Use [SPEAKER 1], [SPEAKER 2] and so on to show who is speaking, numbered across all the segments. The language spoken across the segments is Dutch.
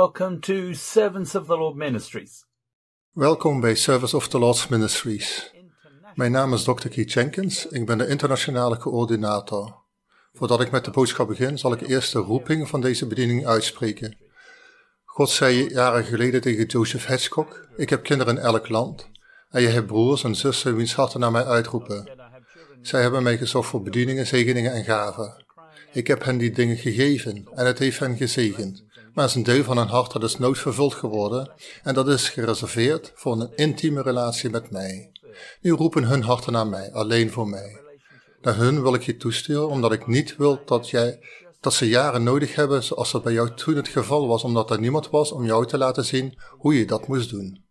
[SPEAKER 1] welcome to Servants of the Lord Ministries.
[SPEAKER 2] Welkom bij Service of the Lord's Ministries. Mijn naam is Dr. Keith Jenkins, ik ben de internationale coördinator. Voordat ik met de boodschap begin, zal ik eerst de roeping van deze bediening uitspreken. God zei jaren geleden tegen Joseph Hitchcock: ik heb kinderen in elk land, en je hebt broers en zussen wiens harten naar mij uitroepen. Zij hebben mij gezocht voor bedieningen, zegeningen en gaven. Ik heb hen die dingen gegeven, en het heeft hen gezegend. Maar het is een deel van hun hart dat is nooit vervuld geworden, en dat is gereserveerd voor een intieme relatie met mij. Nu roepen hun harten naar mij, alleen voor mij. Naar hun wil ik je toesturen, omdat ik niet wil dat ze jaren nodig hebben, zoals dat bij jou toen het geval was, omdat er niemand was om jou te laten zien hoe je dat moest doen.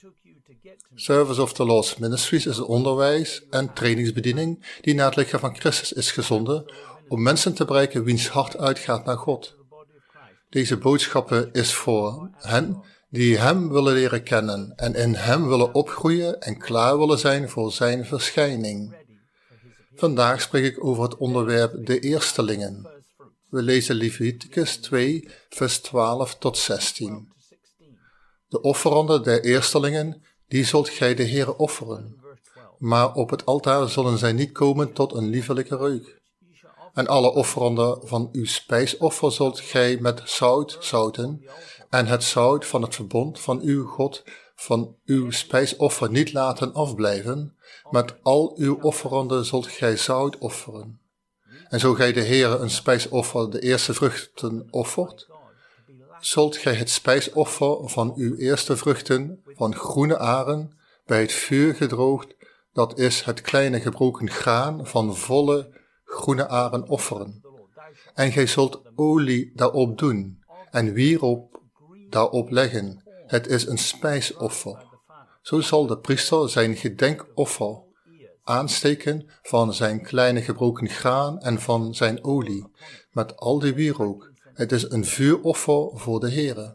[SPEAKER 2] Service of the Lord's Ministries is een onderwijs- en trainingsbediening die naar het lichaam van Christus is gezonden om mensen te bereiken wiens hart uitgaat naar God. Deze boodschappen is voor hen die Hem willen leren kennen en in Hem willen opgroeien en klaar willen zijn voor Zijn verschijning. Vandaag spreek ik over het onderwerp de eerstelingen. We lezen Leviticus 2, vers 12 tot 16. De offeranden der eerstelingen, die zult gij de Heere offeren. Maar op het altaar zullen zij niet komen tot een liefelijke reuk. En alle offeranden van uw spijsoffer zult gij met zout zouten, en het zout van het verbond van uw God van uw spijsoffer niet laten afblijven. Met al uw offeranden zult gij zout offeren. En zo gij de Heere een spijsoffer de eerste vruchten offert, zult gij het spijsoffer van uw eerste vruchten van groene aren bij het vuur gedroogd, dat is het kleine gebroken graan van volle groene aren offeren. En gij zult olie daarop doen, en wierook daarop leggen. Het is een spijsoffer. Zo zal de priester zijn gedenkoffer aansteken van zijn kleine gebroken graan en van zijn olie, met al die wierook. Het is een vuuroffer voor de Heere.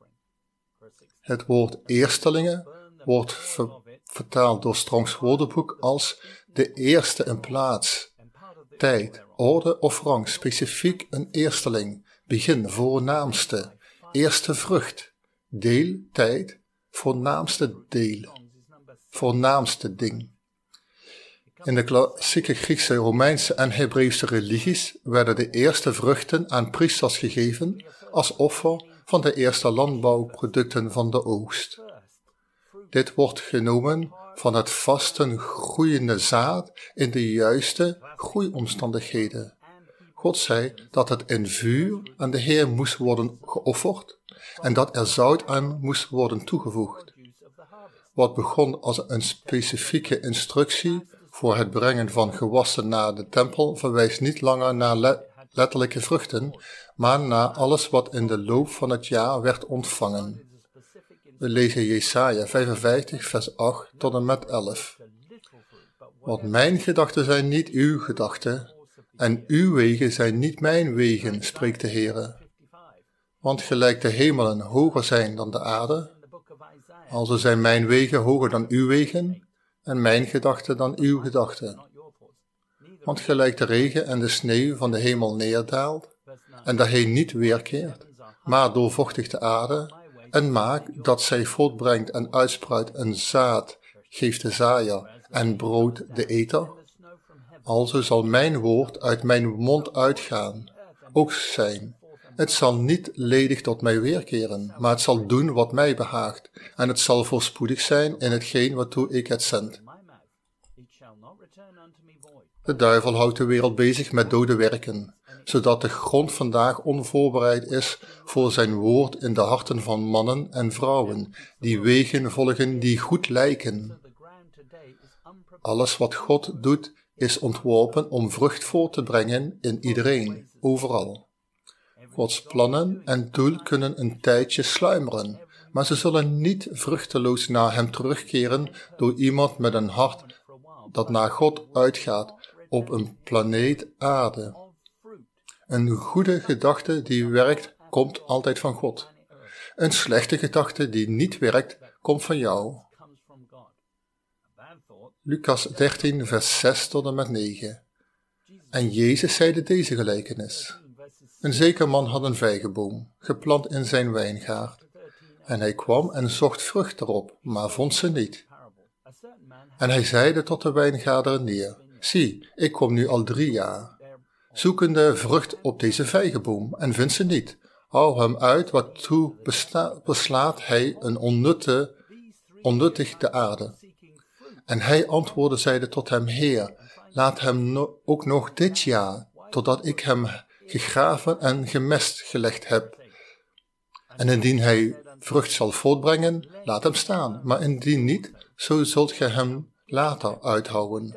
[SPEAKER 2] Het woord eerstelingen wordt vertaald door Strongs woordenboek als de eerste in plaats, tijd, orde of rang, specifiek een eersteling, begin, voornaamste, eerste vrucht, deel, tijd, voornaamste deel, voornaamste ding. In de klassieke Griekse, Romeinse en Hebreeuwse religies werden de eerste vruchten aan priesters gegeven als offer van de eerste landbouwproducten van de oogst. Dit wordt genomen van het vasten groeiende zaad in de juiste groeiomstandigheden. God zei dat het in vuur aan de Heer moest worden geofferd en dat er zout aan moest worden toegevoegd. Wat begon als een specifieke instructie voor het brengen van gewassen naar de tempel verwijst niet langer naar letterlijke vruchten, maar naar alles wat in de loop van het jaar werd ontvangen. We lezen Jesaja 55, vers 8 tot en met 11. Want mijn gedachten zijn niet uw gedachten, en uw wegen zijn niet mijn wegen, spreekt de Heere. Want gelijk de hemelen hoger zijn dan de aarde, alzo zijn mijn wegen hoger dan uw wegen, en mijn gedachten dan uw gedachten. Want gelijk de regen en de sneeuw van de hemel neerdaalt, en daarheen niet weerkeert, maar doorvochtigt de aarde, en maakt dat zij voortbrengt en uitspruit een zaad, geeft de zaaier, en brood de eter, alzo zal mijn woord uit mijn mond uitgaan, ook zijn. Het zal niet ledig tot mij weerkeren, maar het zal doen wat mij behaagt, en het zal voorspoedig zijn in hetgeen waartoe ik het zend. De duivel houdt de wereld bezig met dode werken, zodat de grond vandaag onvoorbereid is voor zijn woord in de harten van mannen en vrouwen, die wegen volgen die goed lijken. Alles wat God doet, is ontworpen om vrucht voort te brengen in iedereen, overal. Gods plannen en doel kunnen een tijdje sluimeren, maar ze zullen niet vruchteloos naar Hem terugkeren door iemand met een hart dat naar God uitgaat op een planeet aarde. Een goede gedachte die werkt, komt altijd van God. Een slechte gedachte die niet werkt, komt van jou. Lucas 13, vers 6 tot en met 9. En Jezus zeide deze gelijkenis. Een zeker man had een vijgenboom, geplant in zijn wijngaard. En hij kwam en zocht vrucht erop, maar vond ze niet. En hij zeide tot de wijngaarder: zie, ik kom nu al 3 jaar, zoekende vrucht op deze vijgenboom, en vind ze niet. Hou hem uit, waartoe beslaat hij een onnuttig de aarde. En hij antwoordde, zeide tot hem: Heer, laat hem ook nog dit jaar, totdat ik hem gegraven en gemest gelegd heb. En indien hij vrucht zal voortbrengen, laat hem staan. Maar indien niet, zo zult ge hem later uithouwen.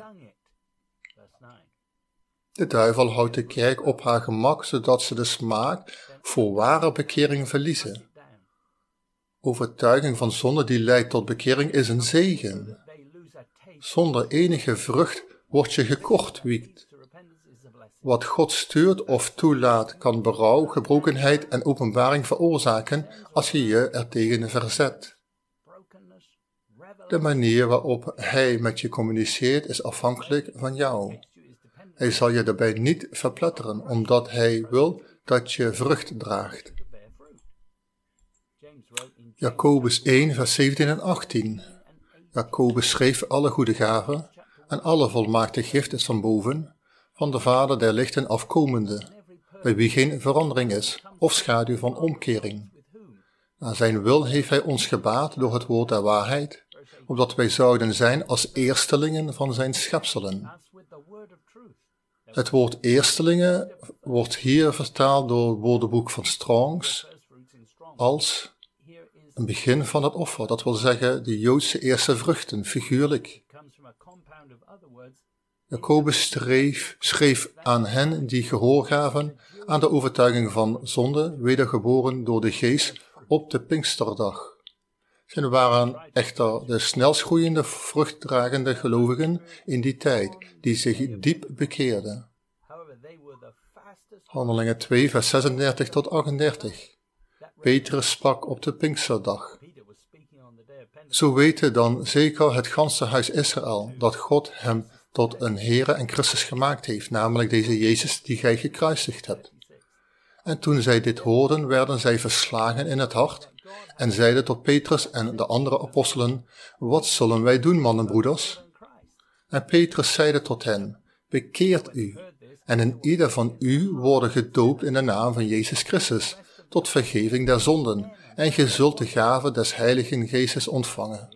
[SPEAKER 2] De duivel houdt de kerk op haar gemak, zodat ze de smaak voor ware bekering verliezen. Overtuiging van zonde die leidt tot bekering is een zegen. Zonder enige vrucht word je gekortwiekt. Wat God stuurt of toelaat kan berouw, gebrokenheid en openbaring veroorzaken als je je ertegen verzet. De manier waarop hij met je communiceert is afhankelijk van jou. Hij zal je daarbij niet verpletteren, omdat hij wil dat je vrucht draagt. Jacobus 1, vers 17 en 18. Jacobus schreef: alle goede gaven en alle volmaakte gift is van boven, van de Vader der lichten afkomende, bij wie geen verandering is, of schaduw van omkering. Naar zijn wil heeft hij ons gebaat door het woord der waarheid, opdat wij zouden zijn als eerstelingen van zijn schepselen. Het woord eerstelingen wordt hier vertaald door het woordenboek van Strongs als een begin van het offer, dat wil zeggen de Joodse eerste vruchten, figuurlijk. Jacobus schreef aan hen die gehoor gaven aan de overtuiging van zonde, wedergeboren door de geest op de Pinksterdag. Zij waren echter de snelst groeiende, vruchtdragende gelovigen in die tijd, die zich diep bekeerden. Handelingen 2, vers 36 tot 38. Petrus sprak op de Pinksterdag: zo weten dan zeker het ganse huis Israël, dat God hem tot een Heere en Christus gemaakt heeft, namelijk deze Jezus die gij gekruisigd hebt. En toen zij dit hoorden, werden zij verslagen in het hart, en zeiden tot Petrus en de andere apostelen: wat zullen wij doen, mannenbroeders? En Petrus zeide tot hen: bekeert u, en in ieder van u worden gedoopt in de naam van Jezus Christus, tot vergeving der zonden, en ge zult de gave des Heiligen Geestes ontvangen.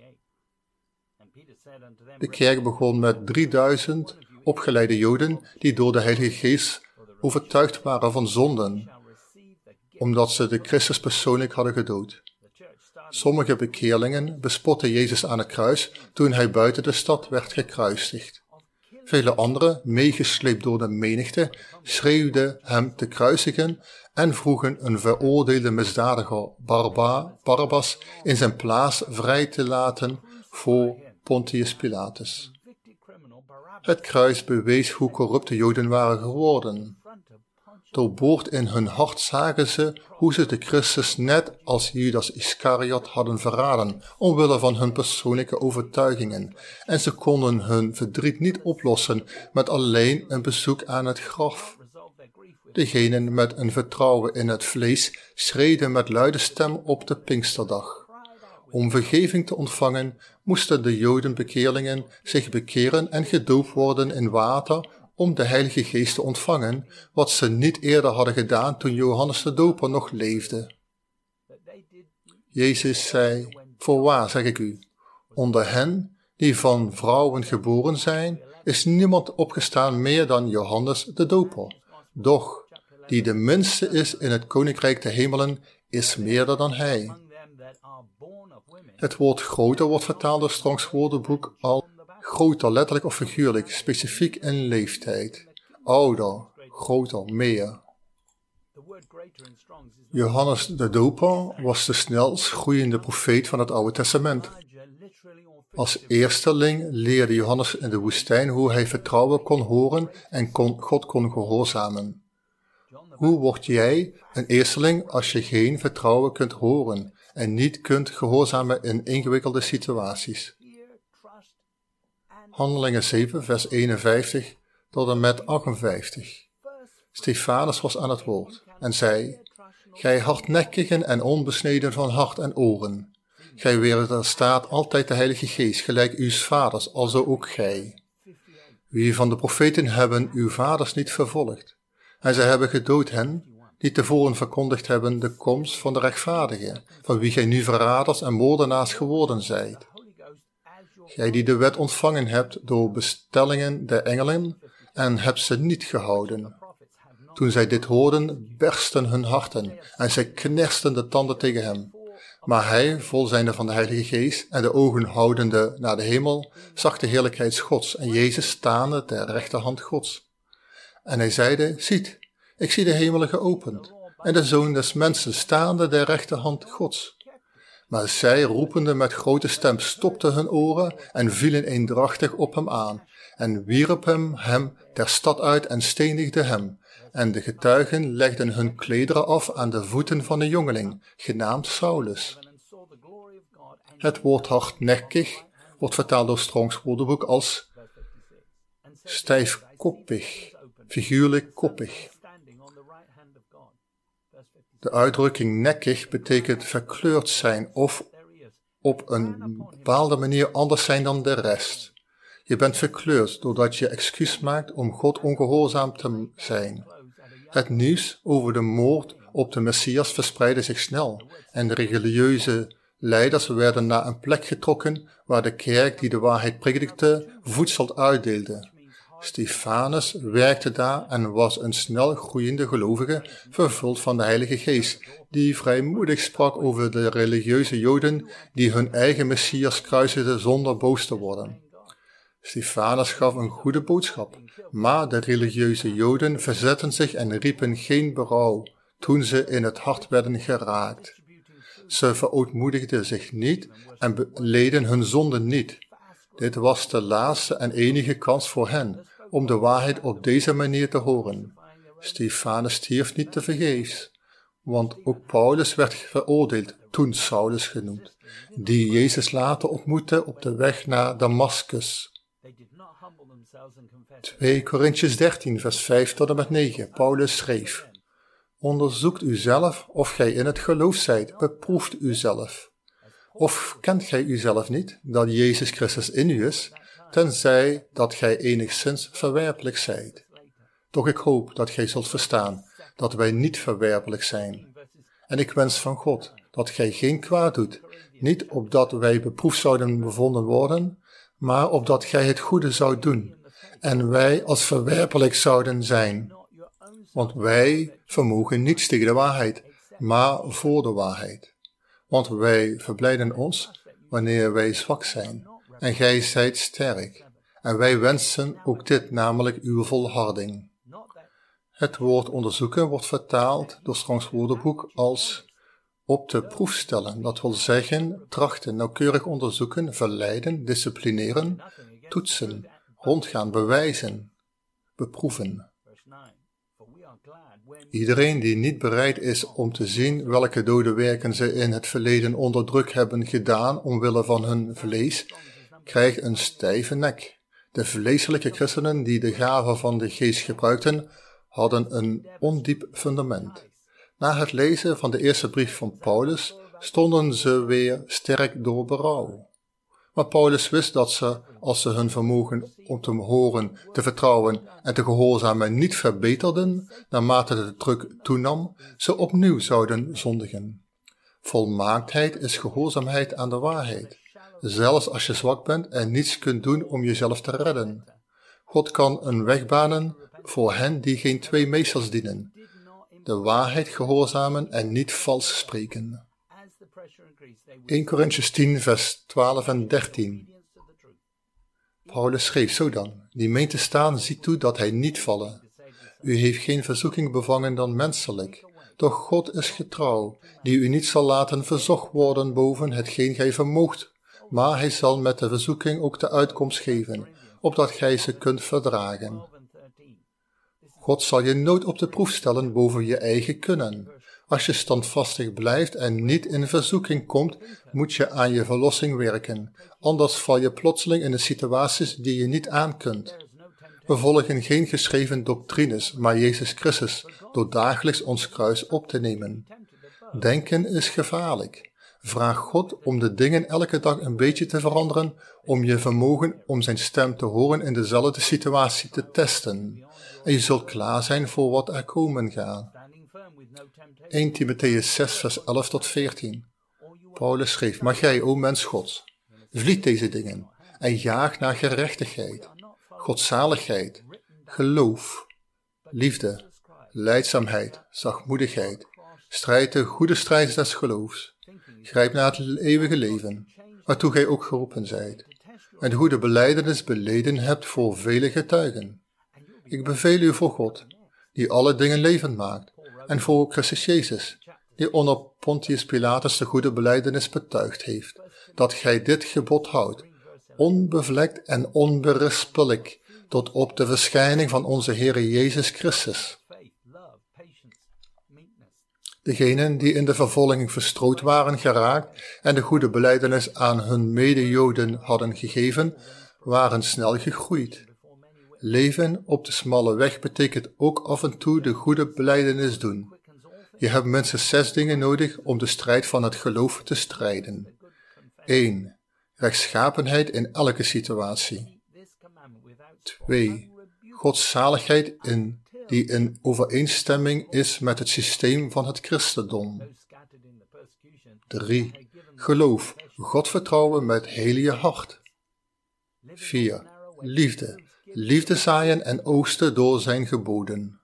[SPEAKER 2] De kerk begon met 3000 opgeleide Joden die door de Heilige Geest overtuigd waren van zonden, omdat ze de Christus persoonlijk hadden gedood. Sommige bekeerlingen bespotten Jezus aan het kruis toen hij buiten de stad werd gekruisigd. Vele anderen, meegesleept door de menigte, schreeuwden hem te kruisigen en vroegen een veroordeelde misdadiger, Barabbas, in zijn plaats vrij te laten voor Pontius Pilatus. Het kruis bewees hoe corrupt de Joden waren geworden. Doorboord in hun hart zagen ze hoe ze de Christus net als Judas Iscariot hadden verraden, omwille van hun persoonlijke overtuigingen, en ze konden hun verdriet niet oplossen met alleen een bezoek aan het graf. Degenen met een vertrouwen in het vlees schreden met luide stem op de Pinksterdag. Om vergeving te ontvangen, moesten de Jodenbekeerlingen zich bekeren en gedoopt worden in water om de Heilige Geest te ontvangen, wat ze niet eerder hadden gedaan toen Johannes de Doper nog leefde. Jezus zei: voorwaar zeg ik u, onder hen die van vrouwen geboren zijn, is niemand opgestaan meer dan Johannes de Doper. Doch, die de minste is in het koninkrijk der hemelen, is meerder dan hij. Het woord groter wordt vertaald door Strongs woordenboek al groter, letterlijk of figuurlijk, specifiek in leeftijd. Ouder, groter, meer. Johannes de Doper was de snelst groeiende profeet van het Oude Testament. Als eersteling leerde Johannes in de woestijn hoe hij vertrouwen kon horen en God kon gehoorzamen. Hoe word jij een eersteling als je geen vertrouwen kunt horen en niet kunt gehoorzamen in ingewikkelde situaties? Handelingen 7, vers 51 tot en met 58. Stefanus was aan het woord en zei: Gij hardnekkigen en onbesneden van hart en oren, gij wederstaat altijd de Heilige Geest, gelijk uw vaders, alzo ook gij. Wie van de profeten hebben uw vaders niet vervolgd, en zij hebben gedood hen, die tevoren verkondigd hebben de komst van de rechtvaardige, van wie gij nu verraders en moordenaars geworden zijt. Gij die de wet ontvangen hebt door bestellingen der engelen, en hebt ze niet gehouden. Toen zij dit hoorden, bersten hun harten, en zij knersten de tanden tegen hem. Maar hij, vol zijnde van de Heilige Geest, en de ogen houdende naar de hemel, zag de heerlijkheid Gods, en Jezus staande ter rechterhand Gods. En hij zeide: Ziet, ik zie de hemelen geopend, en de Zoon des Mensen staande der rechterhand Gods. Maar zij, roepende met grote stem, stopten hun oren en vielen eendrachtig op hem aan, en wierpen hem ter stad uit en stenigden hem. En de getuigen legden hun klederen af aan de voeten van een jongeling, genaamd Saulus. Het woord hardnekkig wordt vertaald door Strongs woordenboek als stijfkoppig, figuurlijk koppig. De uitdrukking nekkig betekent verkleurd zijn of op een bepaalde manier anders zijn dan de rest. Je bent verkleurd doordat je excuus maakt om God ongehoorzaam te zijn. Het nieuws over de moord op de Messias verspreidde zich snel en de religieuze leiders werden naar een plek getrokken waar de kerk die de waarheid predikte voedsel uitdeelde. Stefanus werkte daar en was een snel groeiende gelovige, vervuld van de Heilige Geest, die vrijmoedig sprak over de religieuze Joden die hun eigen Messias kruisigden zonder boos te worden. Stefanus gaf een goede boodschap, maar de religieuze Joden verzetten zich en riepen geen berouw toen ze in het hart werden geraakt. Ze verootmoedigden zich niet en beleden hun zonde niet. Dit was de laatste en enige kans voor hen om de waarheid op deze manier te horen. Stefanus stierf niet tevergeefs, want ook Paulus werd veroordeeld, toen Saulus genoemd, die Jezus later ontmoette op de weg naar Damascus. 2 Korintiërs 13 vers 5 tot en met 9. Paulus schreef: Onderzoekt uzelf of gij in het geloof zijt, beproeft uzelf. Of kent gij uzelf niet, dat Jezus Christus in u is, tenzij dat gij enigszins verwerpelijk zijt. Doch ik hoop dat gij zult verstaan, dat wij niet verwerpelijk zijn. En ik wens van God, dat gij geen kwaad doet, niet opdat wij beproefd zouden bevonden worden, maar opdat gij het goede zoudt doen, en wij als verwerpelijk zouden zijn. Want wij vermogen niets tegen de waarheid, maar voor de waarheid. Want wij verblijden ons wanneer wij zwak zijn, en gij zijt sterk. En wij wensen ook dit, namelijk uw volharding. Het woord onderzoeken wordt vertaald door Strongs woordenboek als op de proef stellen. Dat wil zeggen, trachten, nauwkeurig onderzoeken, verleiden, disciplineren, toetsen, rondgaan, bewijzen, beproeven. Iedereen die niet bereid is om te zien welke dode werken ze in het verleden onder druk hebben gedaan omwille van hun vlees, krijgt een stijve nek. De vleeselijke christenen die de gave van de geest gebruikten, hadden een ondiep fundament. Na het lezen van de eerste brief van Paulus stonden ze weer sterk door berouw. Maar Paulus wist dat ze, als ze hun vermogen om te horen, te vertrouwen en te gehoorzamen niet verbeterden, naarmate de druk toenam, ze opnieuw zouden zondigen. Volmaaktheid is gehoorzaamheid aan de waarheid, zelfs als je zwak bent en niets kunt doen om jezelf te redden. God kan een weg banen voor hen die geen twee meesters dienen, de waarheid gehoorzamen en niet vals spreken. 1 Korintiërs 10 vers 12 en 13. Paulus schreef zo dan: die meent te staan, ziet toe dat hij niet vallen. U heeft geen verzoeking bevangen dan menselijk. Doch God is getrouw, die u niet zal laten verzocht worden boven hetgeen gij vermoogt, maar hij zal met de verzoeking ook de uitkomst geven, opdat gij ze kunt verdragen. God zal je nooit op de proef stellen boven je eigen kunnen. Als je standvastig blijft en niet in verzoeking komt, moet je aan je verlossing werken. Anders val je plotseling in de situaties die je niet aan kunt. We volgen geen geschreven doctrines, maar Jezus Christus, door dagelijks ons kruis op te nemen. Denken is gevaarlijk. Vraag God om de dingen elke dag een beetje te veranderen, om je vermogen om zijn stem te horen in dezelfde situatie te testen. En je zult klaar zijn voor wat er komen gaat. 1 Timotheüs 6 vers 11 tot 14. Paulus schreef, maar gij, o mens Gods, vlied deze dingen en jaag naar gerechtigheid, godzaligheid, geloof, liefde, lijdzaamheid, zachtmoedigheid. Strijd de goede strijd des geloofs. Grijp naar het eeuwige leven, waartoe gij ook geroepen zijt, en de goede belijdenis beleden hebt voor vele getuigen. Ik beveel u voor God, die alle dingen levend maakt, en voor Christus Jezus, die onder Pontius Pilatus de goede belijdenis betuigd heeft, dat gij dit gebod houdt, onbevlekt en onberispelijk, tot op de verschijning van onze Heere Jezus Christus. Degenen die in de vervolging verstrooid waren geraakt en de goede belijdenis aan hun mede-Joden hadden gegeven, waren snel gegroeid. Leven op de smalle weg betekent ook af en toe de goede belijdenis doen. Je hebt minstens 6 dingen nodig om de strijd van het geloof te strijden. 1. Rechtschapenheid in elke situatie. 2. Godzaligheid die in overeenstemming is met het systeem van het christendom. 3. Geloof, God vertrouwen met heel je hart. 4. Liefde, liefde zaaien en oogsten door zijn geboden.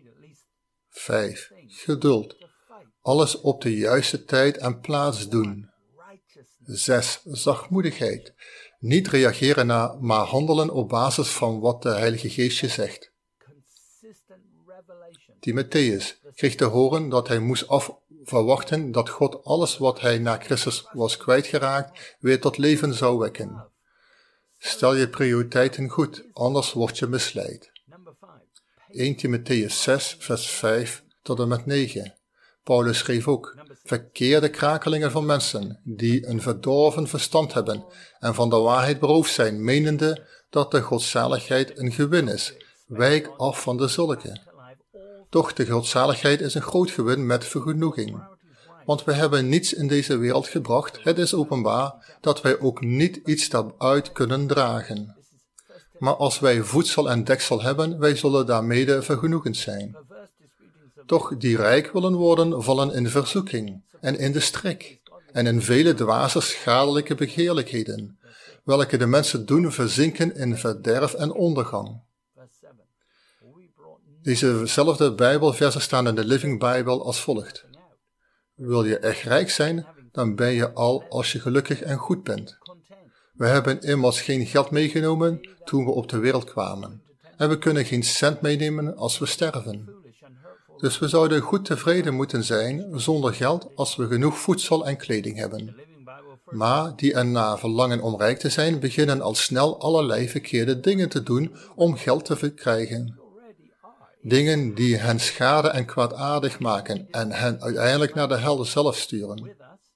[SPEAKER 2] 5. Geduld, alles op de juiste tijd en plaats doen. 6. Zachtmoedigheid, niet reageren maar handelen op basis van wat de Heilige Geest je zegt. Timotheüs kreeg te horen dat hij moest verwachten dat God alles wat hij na Christus was kwijtgeraakt weer tot leven zou wekken. Stel je prioriteiten goed, anders word je misleid. 1 Timotheüs 6 vers 5 tot en met 9. Paulus schreef ook, verkeerde krakelingen van mensen, die een verdorven verstand hebben en van de waarheid beroofd zijn, menende dat de godzaligheid een gewin is. Wijk af van de zulke. Toch de godzaligheid is een groot gewin met vergenoeging. Want we hebben niets in deze wereld gebracht, het is openbaar dat wij ook niet iets daaruit kunnen dragen. Maar als wij voedsel en deksel hebben, wij zullen daarmede vergenoegend zijn. Toch die rijk willen worden, vallen in verzoeking en in de strik en in vele dwaze schadelijke begeerlijkheden, welke de mensen doen verzinken in verderf en ondergang. Dezezelfde Bijbelversen staan in de Living Bible als volgt. Wil je echt rijk zijn, dan ben je al als je gelukkig en goed bent. We hebben immers geen geld meegenomen toen we op de wereld kwamen. En we kunnen geen cent meenemen als we sterven. Dus we zouden goed tevreden moeten zijn zonder geld als we genoeg voedsel en kleding hebben. Maar die ernaar verlangen om rijk te zijn, beginnen al snel allerlei verkeerde dingen te doen om geld te verkrijgen. Dingen die hen schade en kwaadaardig maken en hen uiteindelijk naar de hel zelf sturen.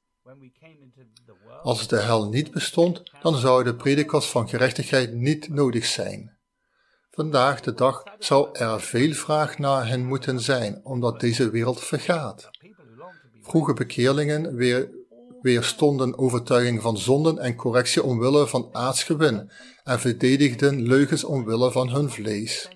[SPEAKER 2] Als de hel niet bestond, dan zouden predikers van gerechtigheid niet nodig zijn. Vandaag de dag zou er veel vraag naar hen moeten zijn, omdat deze wereld vergaat. Vroege bekeerlingen weerstonden overtuiging van zonden en correctie omwille van aards gewin en verdedigden leugens omwille van hun vlees.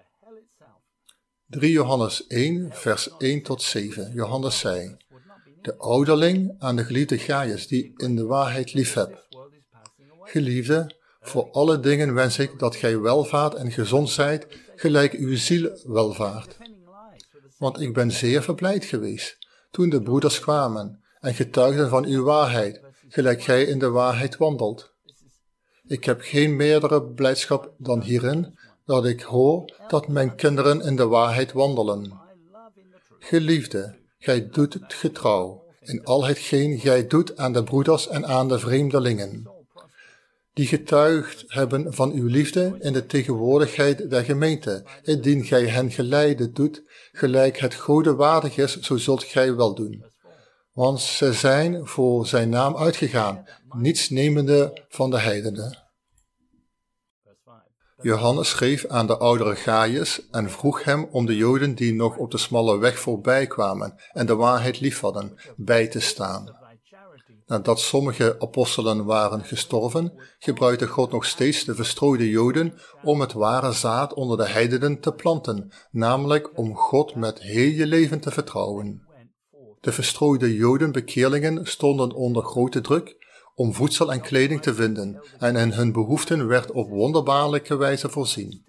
[SPEAKER 2] 3 Johannes 1 vers 1 tot 7. Johannes zei, de ouderling aan de geliefde Gaius die in de waarheid liefheb. Geliefde, voor alle dingen wens ik dat gij welvaart en gezond zijt, gelijk uw ziel welvaart. Want ik ben zeer verblijd geweest, toen de broeders kwamen en getuigden van uw waarheid, gelijk gij in de waarheid wandelt. Ik heb geen meerdere blijdschap dan hierin, dat ik hoor dat mijn kinderen in de waarheid wandelen. Geliefde, gij doet het getrouw, in al hetgeen gij doet aan de broeders en aan de vreemdelingen, die getuigd hebben van uw liefde in de tegenwoordigheid der gemeente, indien gij hen geleide doet, gelijk het Gode waardig is, zo zult gij wel doen. Want zij zijn voor zijn naam uitgegaan, niets nemende van de heidenen. Johannes schreef aan de oudere Gaius en vroeg hem om de Joden die nog op de smalle weg voorbij kwamen en de waarheid liefhadden, bij te staan. Nadat sommige apostelen waren gestorven, gebruikte God nog steeds de verstrooide Joden om het ware zaad onder de heidenen te planten, namelijk om God met heel je leven te vertrouwen. De verstrooide Jodenbekeerlingen stonden onder grote druk om voedsel en kleding te vinden en in hun behoeften werd op wonderbaarlijke wijze voorzien.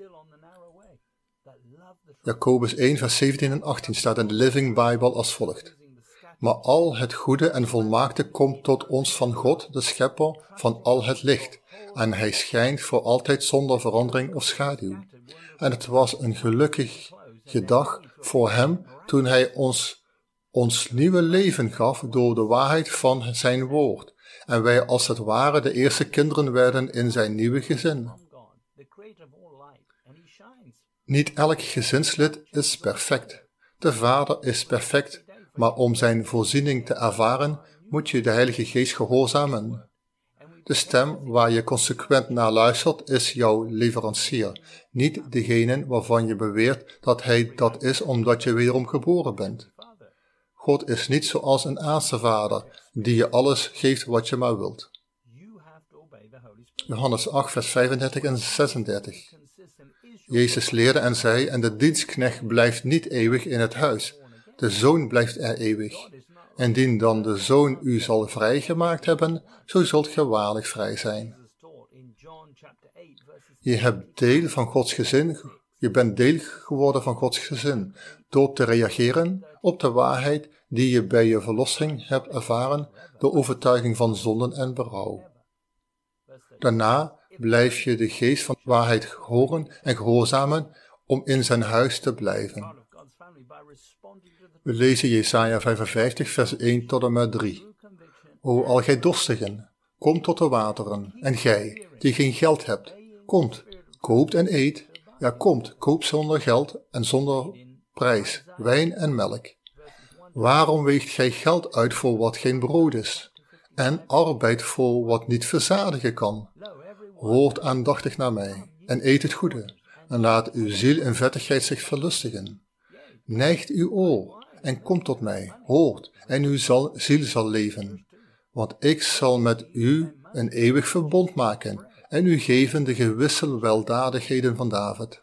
[SPEAKER 2] Jacobus 1 vers 17 en 18 staat in de Living Bible als volgt. Maar al het goede en volmaakte komt tot ons van God, de schepper van al het licht, en hij schijnt voor altijd zonder verandering of schaduw. En het was een gelukkige dag voor hem toen hij ons nieuwe leven gaf door de waarheid van zijn woord, en wij als het ware de eerste kinderen werden in zijn nieuwe gezin. Niet elk gezinslid is perfect. De vader is perfect, maar om zijn voorziening te ervaren, moet je de Heilige Geest gehoorzamen. De stem waar je consequent naar luistert is jouw leverancier, niet degene waarvan je beweert dat hij dat is omdat je wederom geboren bent. God is niet zoals een aardse vader, die je alles geeft wat je maar wilt. Johannes 8 vers 35 en 36. Jezus leerde en zei, en de dienstknecht blijft niet eeuwig in het huis, de zoon blijft er eeuwig. Indien dan de zoon u zal vrijgemaakt hebben, zo zult ge waarlijk vrij zijn. Je hebt deel van Gods gezin, je bent deel geworden van Gods gezin, door te reageren op de waarheid die je bij je verlossing hebt ervaren, door overtuiging van zonden en berouw. Daarna blijf je de geest van waarheid horen en gehoorzamen om in zijn huis te blijven. We lezen Jesaja 55 vers 1 tot en met 3. O al gij dorstigen, kom tot de wateren, en gij, die geen geld hebt, komt, koopt en eet, ja komt, koop zonder geld en zonder prijs, wijn en melk. Waarom weegt gij geld uit voor wat geen brood is, en arbeid voor wat niet verzadigen kan? Hoort aandachtig naar mij, en eet het goede, en laat uw ziel in vettigheid zich verlustigen. Neigt uw oor, en kom tot mij, hoort, en uw ziel zal leven. Want ik zal met u een eeuwig verbond maken, en u geven de gewisse weldadigheden van David.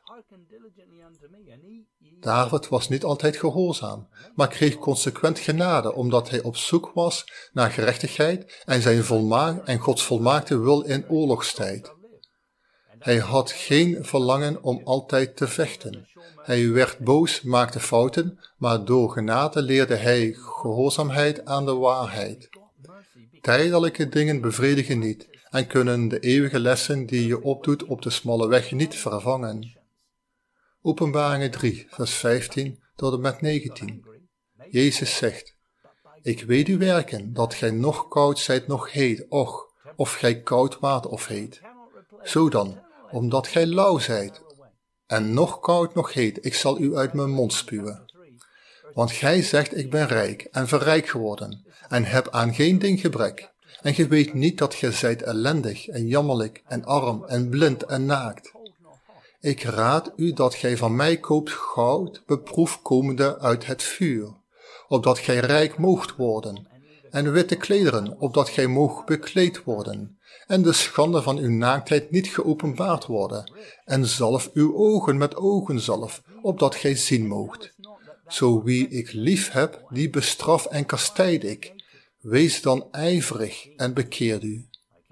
[SPEAKER 2] David was niet altijd gehoorzaam, maar kreeg consequent genade, omdat hij op zoek was naar gerechtigheid en Gods volmaakte wil in oorlogstijd. Hij had geen verlangen om altijd te vechten. Hij werd boos, maakte fouten, maar door genade leerde hij gehoorzaamheid aan de waarheid. Tijdelijke dingen bevredigen niet en kunnen de eeuwige lessen die je opdoet op de smalle weg niet vervangen. Openbaringen 3, vers 15 tot en met 19. Jezus zegt, ik weet uw werken, dat gij nog koud zijt nog heet, och, of gij koud waart of heet. Zo dan, omdat gij lauw zijt, en nog koud nog heet, ik zal u uit mijn mond spuwen. Want gij zegt, ik ben rijk en verrijk geworden, en heb aan geen ding gebrek. En ge weet niet dat gij zijt ellendig en jammerlijk en arm en blind en naakt. Ik raad u dat gij van mij koopt goud, beproefd komende uit het vuur, opdat gij rijk moogt worden, en witte klederen, opdat gij moogt bekleed worden, en de schande van uw naaktheid niet geopenbaard worden, en zalf uw ogen met ogenzalf, opdat gij zien moogt. Zo wie ik lief heb, die bestraf en kastijd ik. Wees dan ijverig en bekeer u.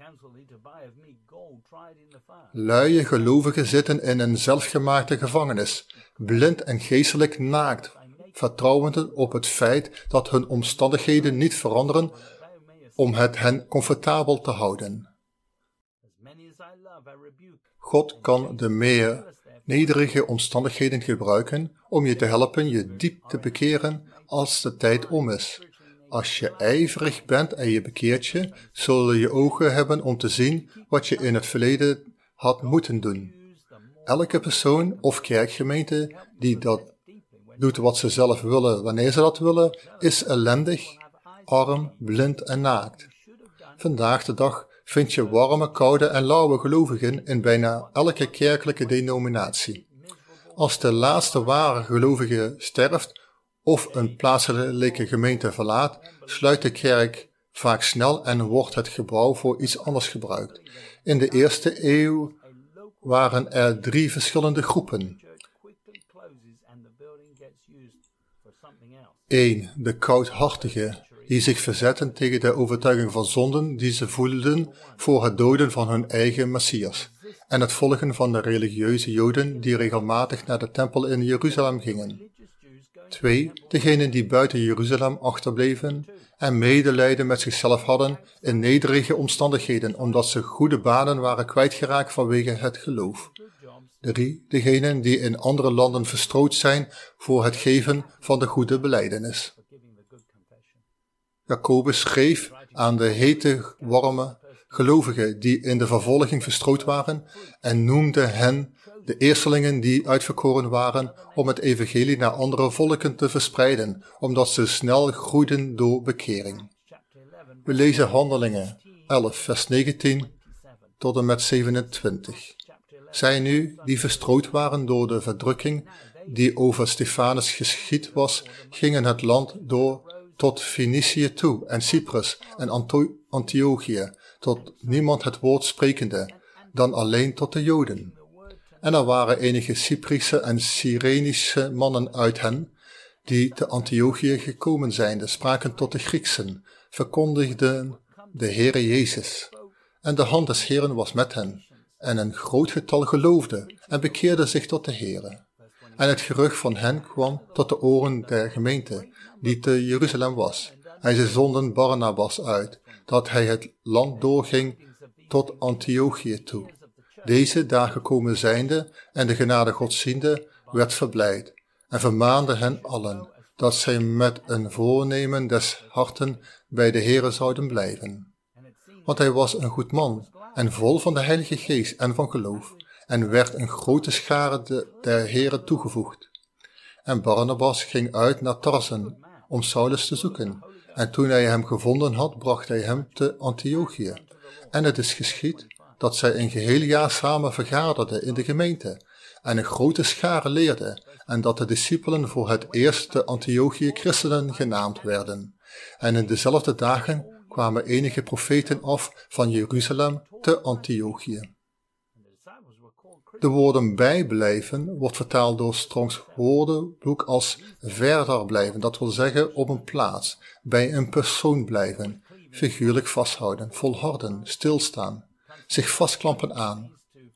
[SPEAKER 2] Luie gelovigen zitten in een zelfgemaakte gevangenis, blind en geestelijk naakt, vertrouwend op het feit dat hun omstandigheden niet veranderen om het hen comfortabel te houden. God kan de meer nederige omstandigheden gebruiken om je te helpen je diep te bekeren als de tijd om is. Als je ijverig bent en je bekeert je, zul je ogen hebben om te zien wat je in het verleden had moeten doen. Elke persoon of kerkgemeente die dat doet wat ze zelf willen wanneer ze dat willen, is ellendig, arm, blind en naakt. Vandaag de dag vind je warme, koude en lauwe gelovigen in bijna elke kerkelijke denominatie. Als de laatste ware gelovige sterft of een plaatselijke gemeente verlaat, sluit de kerk vaak snel en wordt het gebouw voor iets anders gebruikt. In de eerste eeuw waren er 3 verschillende groepen. 1. De koudhartigen, die zich verzetten tegen de overtuiging van zonden die ze voelden voor het doden van hun eigen Messias en het volgen van de religieuze Joden die regelmatig naar de tempel in Jeruzalem gingen. 2. Degenen die buiten Jeruzalem achterbleven en medelijden met zichzelf hadden in nederige omstandigheden omdat ze goede banen waren kwijtgeraakt vanwege het geloof. 3. Degenen die in andere landen verstrooid zijn voor het geven van de goede belijdenis. Jacobus schreef aan de hete, warme gelovigen die in de vervolging verstrooid waren en noemde hen de eerstelingen die uitverkoren waren om het evangelie naar andere volken te verspreiden, omdat ze snel groeiden door bekering. We lezen Handelingen 11 vers 19 tot en met 27. Zij nu, die verstrooid waren door de verdrukking die over Stefanus geschied was, gingen het land door tot Fenicië toe en Cyprus en Antiochië, tot niemand het woord sprekende, dan alleen tot de Joden. En er waren enige Cyprische en Cyrenische mannen uit hen, die te Antiochië gekomen zijnde, spraken tot de Grieksen, verkondigden de Heere Jezus. En de hand des Heeren was met hen, en een groot getal geloofde en bekeerde zich tot de Heere. En het gerucht van hen kwam tot de oren der gemeente, die te Jeruzalem was. En ze zonden Barnabas uit, dat hij het land doorging tot Antiochië toe. Deze daar gekomen zijnde en de genade Gods ziende, werd verblijd en vermaande hen allen, dat zij met een voornemen des harten bij de Heere zouden blijven. Want hij was een goed man en vol van de Heilige Geest en van geloof, en werd een grote schare der Heere toegevoegd. En Barnabas ging uit naar Tarsen om Saulus te zoeken, en toen hij hem gevonden had, bracht hij hem te Antiochië. En het is geschied dat zij een geheel jaar samen vergaderden in de gemeente, en een grote schare leerden, en dat de discipelen voor het eerst te Antiochië christenen genaamd werden. En in dezelfde dagen kwamen enige profeten af van Jeruzalem te Antiochië. De woorden bijblijven wordt vertaald door Strongs woordenboek als verder blijven, dat wil zeggen op een plaats, bij een persoon blijven, figuurlijk vasthouden, volharden, stilstaan, zich vastklampen aan.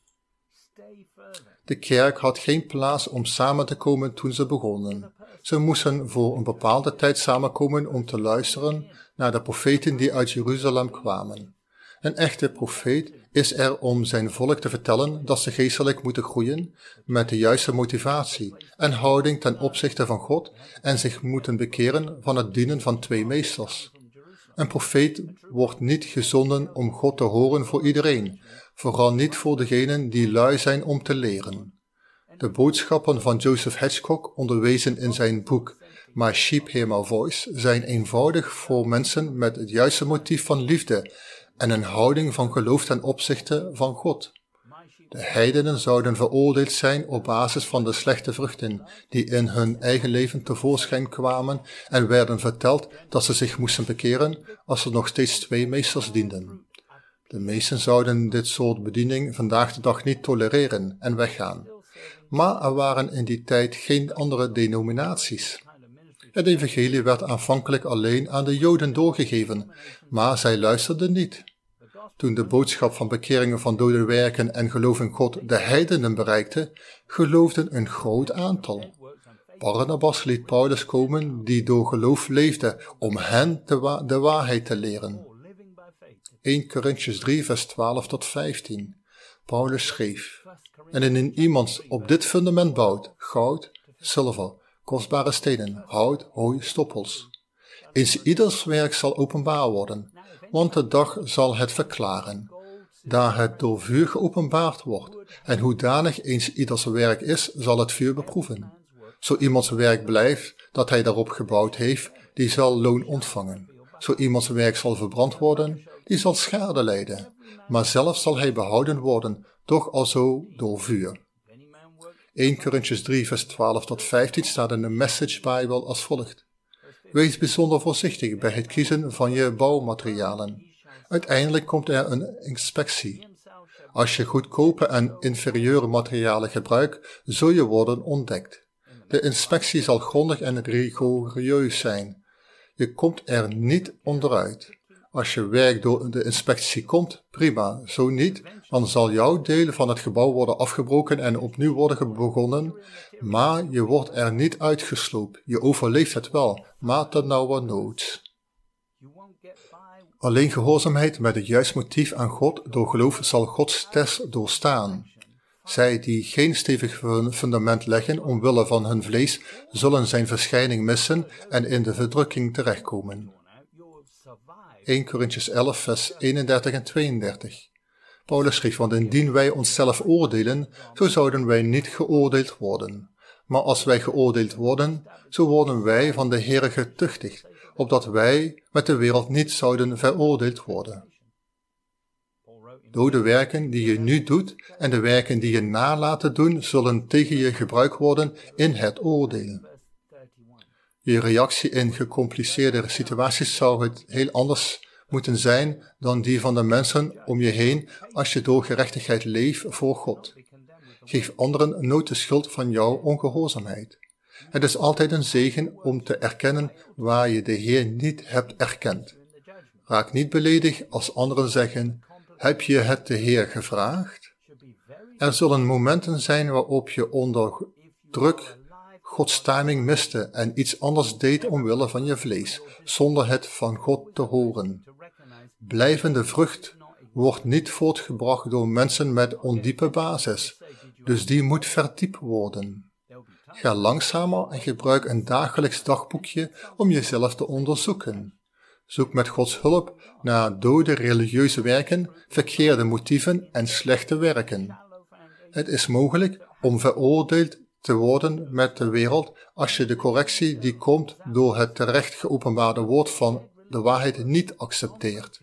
[SPEAKER 2] De kerk had geen plaats om samen te komen toen ze begonnen. Ze moesten voor een bepaalde tijd samenkomen om te luisteren naar de profeten die uit Jeruzalem kwamen. Een echte profeet is er om zijn volk te vertellen dat ze geestelijk moeten groeien met de juiste motivatie en houding ten opzichte van God en zich moeten bekeren van het dienen van 2 meesters. Een profeet wordt niet gezonden om God te horen voor iedereen, vooral niet voor degenen die lui zijn om te leren. De boodschappen van Joseph Hitchcock, onderwezen in zijn boek My Sheep Hear My Voice, zijn eenvoudig voor mensen met het juiste motief van liefde en een houding van geloof ten opzichte van God. De heidenen zouden veroordeeld zijn op basis van de slechte vruchten die in hun eigen leven tevoorschijn kwamen en werden verteld dat ze zich moesten bekeren als ze nog steeds 2 meesters dienden. De meesten zouden dit soort bediening vandaag de dag niet tolereren en weggaan. Maar er waren in die tijd geen andere denominaties. Het evangelie werd aanvankelijk alleen aan de Joden doorgegeven, maar zij luisterden niet. Toen de boodschap van bekeringen van dode werken en geloof in God de heidenen bereikte, geloofden een groot aantal. Barnabas liet Paulus komen die door geloof leefde, om hen de waarheid te leren. 1 Korintiërs 3 vers 12 tot 15. Paulus schreef: En indien iemand op dit fundament bouwt, goud, zilver, kostbare stenen, hout, hooi, stoppels. Eens ieders werk zal openbaar worden, want de dag zal het verklaren, daar het door vuur geopenbaard wordt, en hoedanig eens ieders werk is, zal het vuur beproeven. Zo iemands werk blijft, dat hij daarop gebouwd heeft, die zal loon ontvangen. Zo iemands werk zal verbrand worden, die zal schade lijden. maar zelf zal hij behouden worden, doch alzo door vuur. 1 Korintiërs 3 vers 12 tot 15 staat in de Message Bijbel als volgt. Wees bijzonder voorzichtig bij het kiezen van je bouwmaterialen. Uiteindelijk komt er een inspectie. Als je goedkope en inferieure materialen gebruikt, zul je worden ontdekt. De inspectie zal grondig en rigoureus zijn. Je komt er niet onderuit. Als je werk door de inspectie komt, prima. Zo niet, dan zal jouw deel van het gebouw worden afgebroken en opnieuw worden begonnen, maar je wordt er niet uitgesloopt. Je overleeft het wel, maar ternauwernood. Alleen gehoorzaamheid met het juiste motief aan God door geloof zal Gods test doorstaan. Zij die geen stevig fundament leggen omwille van hun vlees, zullen zijn verschijning missen en in de verdrukking terechtkomen. 1 Korintiërs 11 vers 31 en 32. Paulus schreef, want indien wij onszelf oordelen, zo zouden wij niet geoordeeld worden. Maar als wij geoordeeld worden, zo worden wij van de Heere getuchtigd, opdat wij met de wereld niet zouden veroordeeld worden. Door de werken die je nu doet en de werken die je nalaten doen, zullen tegen je gebruikt worden in het oordeel. Je reactie in gecompliceerde situaties zou het heel anders moeten zijn dan die van de mensen om je heen als je door gerechtigheid leeft voor God. Geef anderen nooit de schuld van jouw ongehoorzaamheid. Het is altijd een zegen om te erkennen waar je de Heer niet hebt erkend. Raak niet beledigd als anderen zeggen, heb je het de Heer gevraagd? Er zullen momenten zijn waarop je onder druk Gods timing miste en iets anders deed omwille van je vlees, zonder het van God te horen. Blijvende vrucht wordt niet voortgebracht door mensen met ondiepe basis, dus die moet verdiept worden. Ga langzamer en gebruik een dagelijks dagboekje om jezelf te onderzoeken. Zoek met Gods hulp naar dode religieuze werken, verkeerde motieven en slechte werken. Het is mogelijk om veroordeeld te worden met de wereld als je de correctie die komt door het terecht geopenbaarde woord van de waarheid niet accepteert.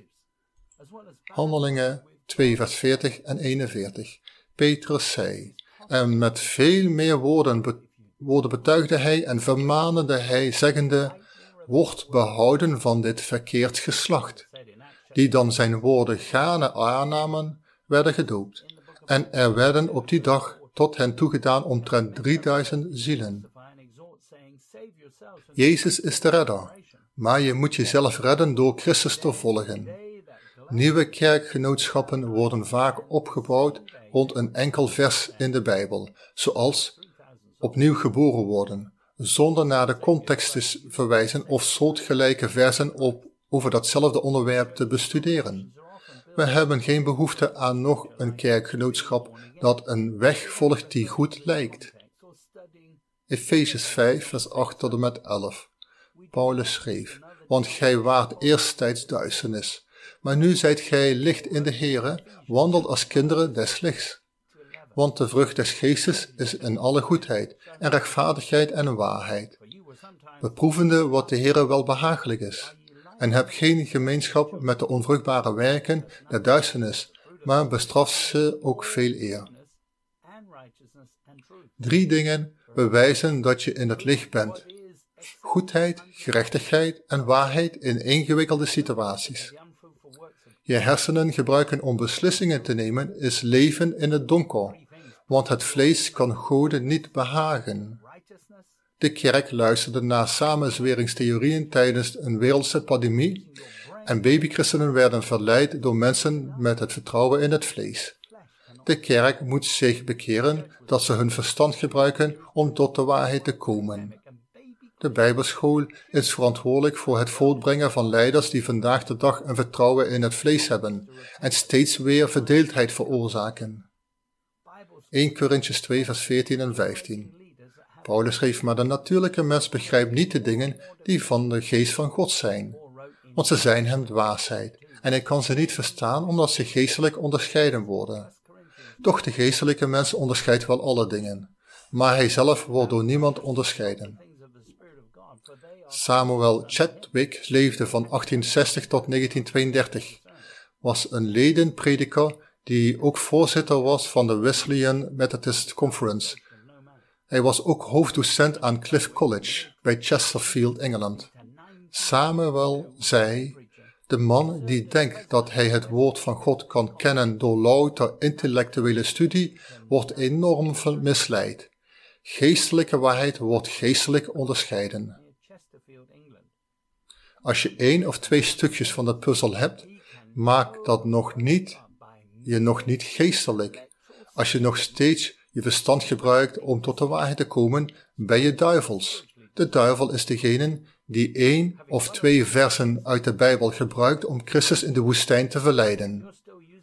[SPEAKER 2] Handelingen 2 vers 40 en 41. Petrus zei, en met veel meer woorden betuigde hij en vermanende hij, zeggende, wordt behouden van dit verkeerd geslacht. Die dan zijn woorden gaarne aannamen, werden gedoopt. En er werden op die dag tot hen toegedaan omtrent 3000 zielen. Jezus is de redder, maar je moet jezelf redden door Christus te volgen. Nieuwe kerkgenootschappen worden vaak opgebouwd rond een enkel vers in de Bijbel, zoals opnieuw geboren worden, zonder naar de context te verwijzen of soortgelijke versen over datzelfde onderwerp te bestuderen. We hebben geen behoefte aan nog een kerkgenootschap dat een weg volgt die goed lijkt. Efesiërs 5 vers 8 tot en met 11. Paulus schreef, want gij waart eersttijds duisternis, maar nu zijt gij licht in de Heere, wandelt als kinderen des lichts. Want de vrucht des geestes is in alle goedheid en rechtvaardigheid en waarheid, beproevende wat de Heere wel behagelijk is, en heb geen gemeenschap met de onvruchtbare werken der duisternis, maar bestraft ze ook veel eer. 3 dingen bewijzen dat je in het licht bent: goedheid, gerechtigheid en waarheid in ingewikkelde situaties. Je hersenen gebruiken om beslissingen te nemen is leven in het donker, want het vlees kan God niet behagen. De kerk luisterde naar samenzweringstheorieën tijdens een wereldse pandemie en babychristenen werden verleid door mensen met het vertrouwen in het vlees. De kerk moet zich bekeren dat ze hun verstand gebruiken om tot de waarheid te komen. De Bijbelschool is verantwoordelijk voor het voortbrengen van leiders die vandaag de dag een vertrouwen in het vlees hebben en steeds weer verdeeldheid veroorzaken. 1 Korintiërs 2 vers 14 en 15. Paulus schreef, maar de natuurlijke mens begrijpt niet de dingen die van de geest van God zijn, want ze zijn hem dwaasheid, en hij kan ze niet verstaan omdat ze geestelijk onderscheiden worden. Doch de geestelijke mens onderscheidt wel alle dingen, maar hij zelf wordt door niemand onderscheiden. Samuel Chadwick leefde van 1860 tot 1932. was een ledenprediker die ook voorzitter was van de Wesleyan Methodist Conference. Hij was ook hoofddocent aan Cliff College bij Chesterfield, Engeland. Samuel zei: de man die denkt dat hij het woord van God kan kennen door louter intellectuele studie, wordt enorm misleid. Geestelijke waarheid wordt geestelijk onderscheiden. Als je 1 of 2 stukjes van de puzzel hebt, maakt dat je nog niet geestelijk. Als je nog steeds je verstand gebruikt om tot de waarheid te komen, ben je duivels. De duivel is degene die 1 of 2 versen uit de Bijbel gebruikt om Christus in de woestijn te verleiden.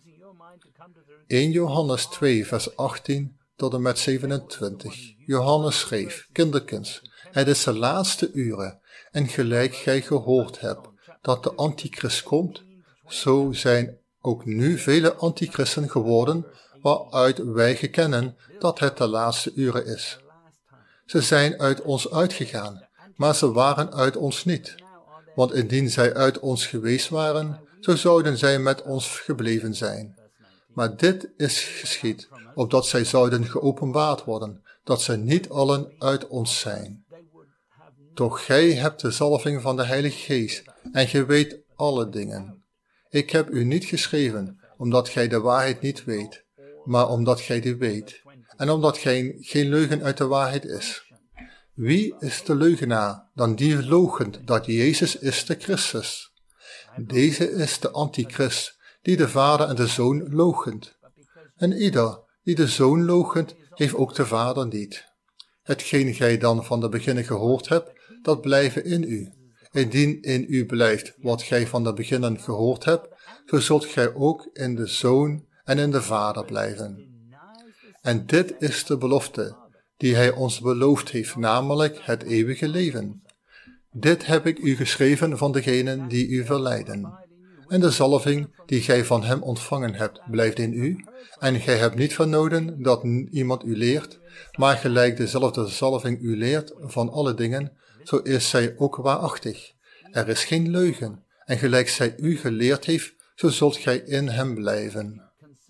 [SPEAKER 2] 1 Johannes 2 vers 18 tot en met 27. Johannes schreef: kinderkens, het is de laatste uren, en gelijk gij gehoord hebt dat de antichrist komt, zo zijn ook nu vele antichristen geworden, waaruit wij gekennen dat het de laatste uren is. Ze zijn uit ons uitgegaan, maar ze waren uit ons niet. Want indien zij uit ons geweest waren, zo zouden zij met ons gebleven zijn. Maar dit is geschied, opdat zij zouden geopenbaard worden, dat zij niet allen uit ons zijn. Doch gij hebt de zalving van de Heilige Geest, en gij weet alle dingen. Ik heb u niet geschreven, omdat gij de waarheid niet weet, maar omdat gij die weet, en omdat geen leugen uit de waarheid is. Wie is de leugenaar dan die loochent dat Jezus is de Christus? Deze is de antichrist, die de Vader en de Zoon loochent. En ieder die de Zoon loochent, heeft ook de Vader niet. Hetgeen gij dan van de beginnen gehoord hebt, dat blijve in u. Indien in u blijft wat gij van de beginnen gehoord hebt, zo zult gij ook in de Zoon en in de Vader blijven. En dit is de belofte die hij ons beloofd heeft, namelijk het eeuwige leven. Dit heb ik u geschreven van degenen die u verleiden. En de zalving die gij van hem ontvangen hebt, blijft in u, en gij hebt niet vernoden dat iemand u leert, maar gelijk dezelfde zalving u leert van alle dingen, zo is zij ook waarachtig. Er is geen leugen, en gelijk zij u geleerd heeft, zo zult gij in hem blijven.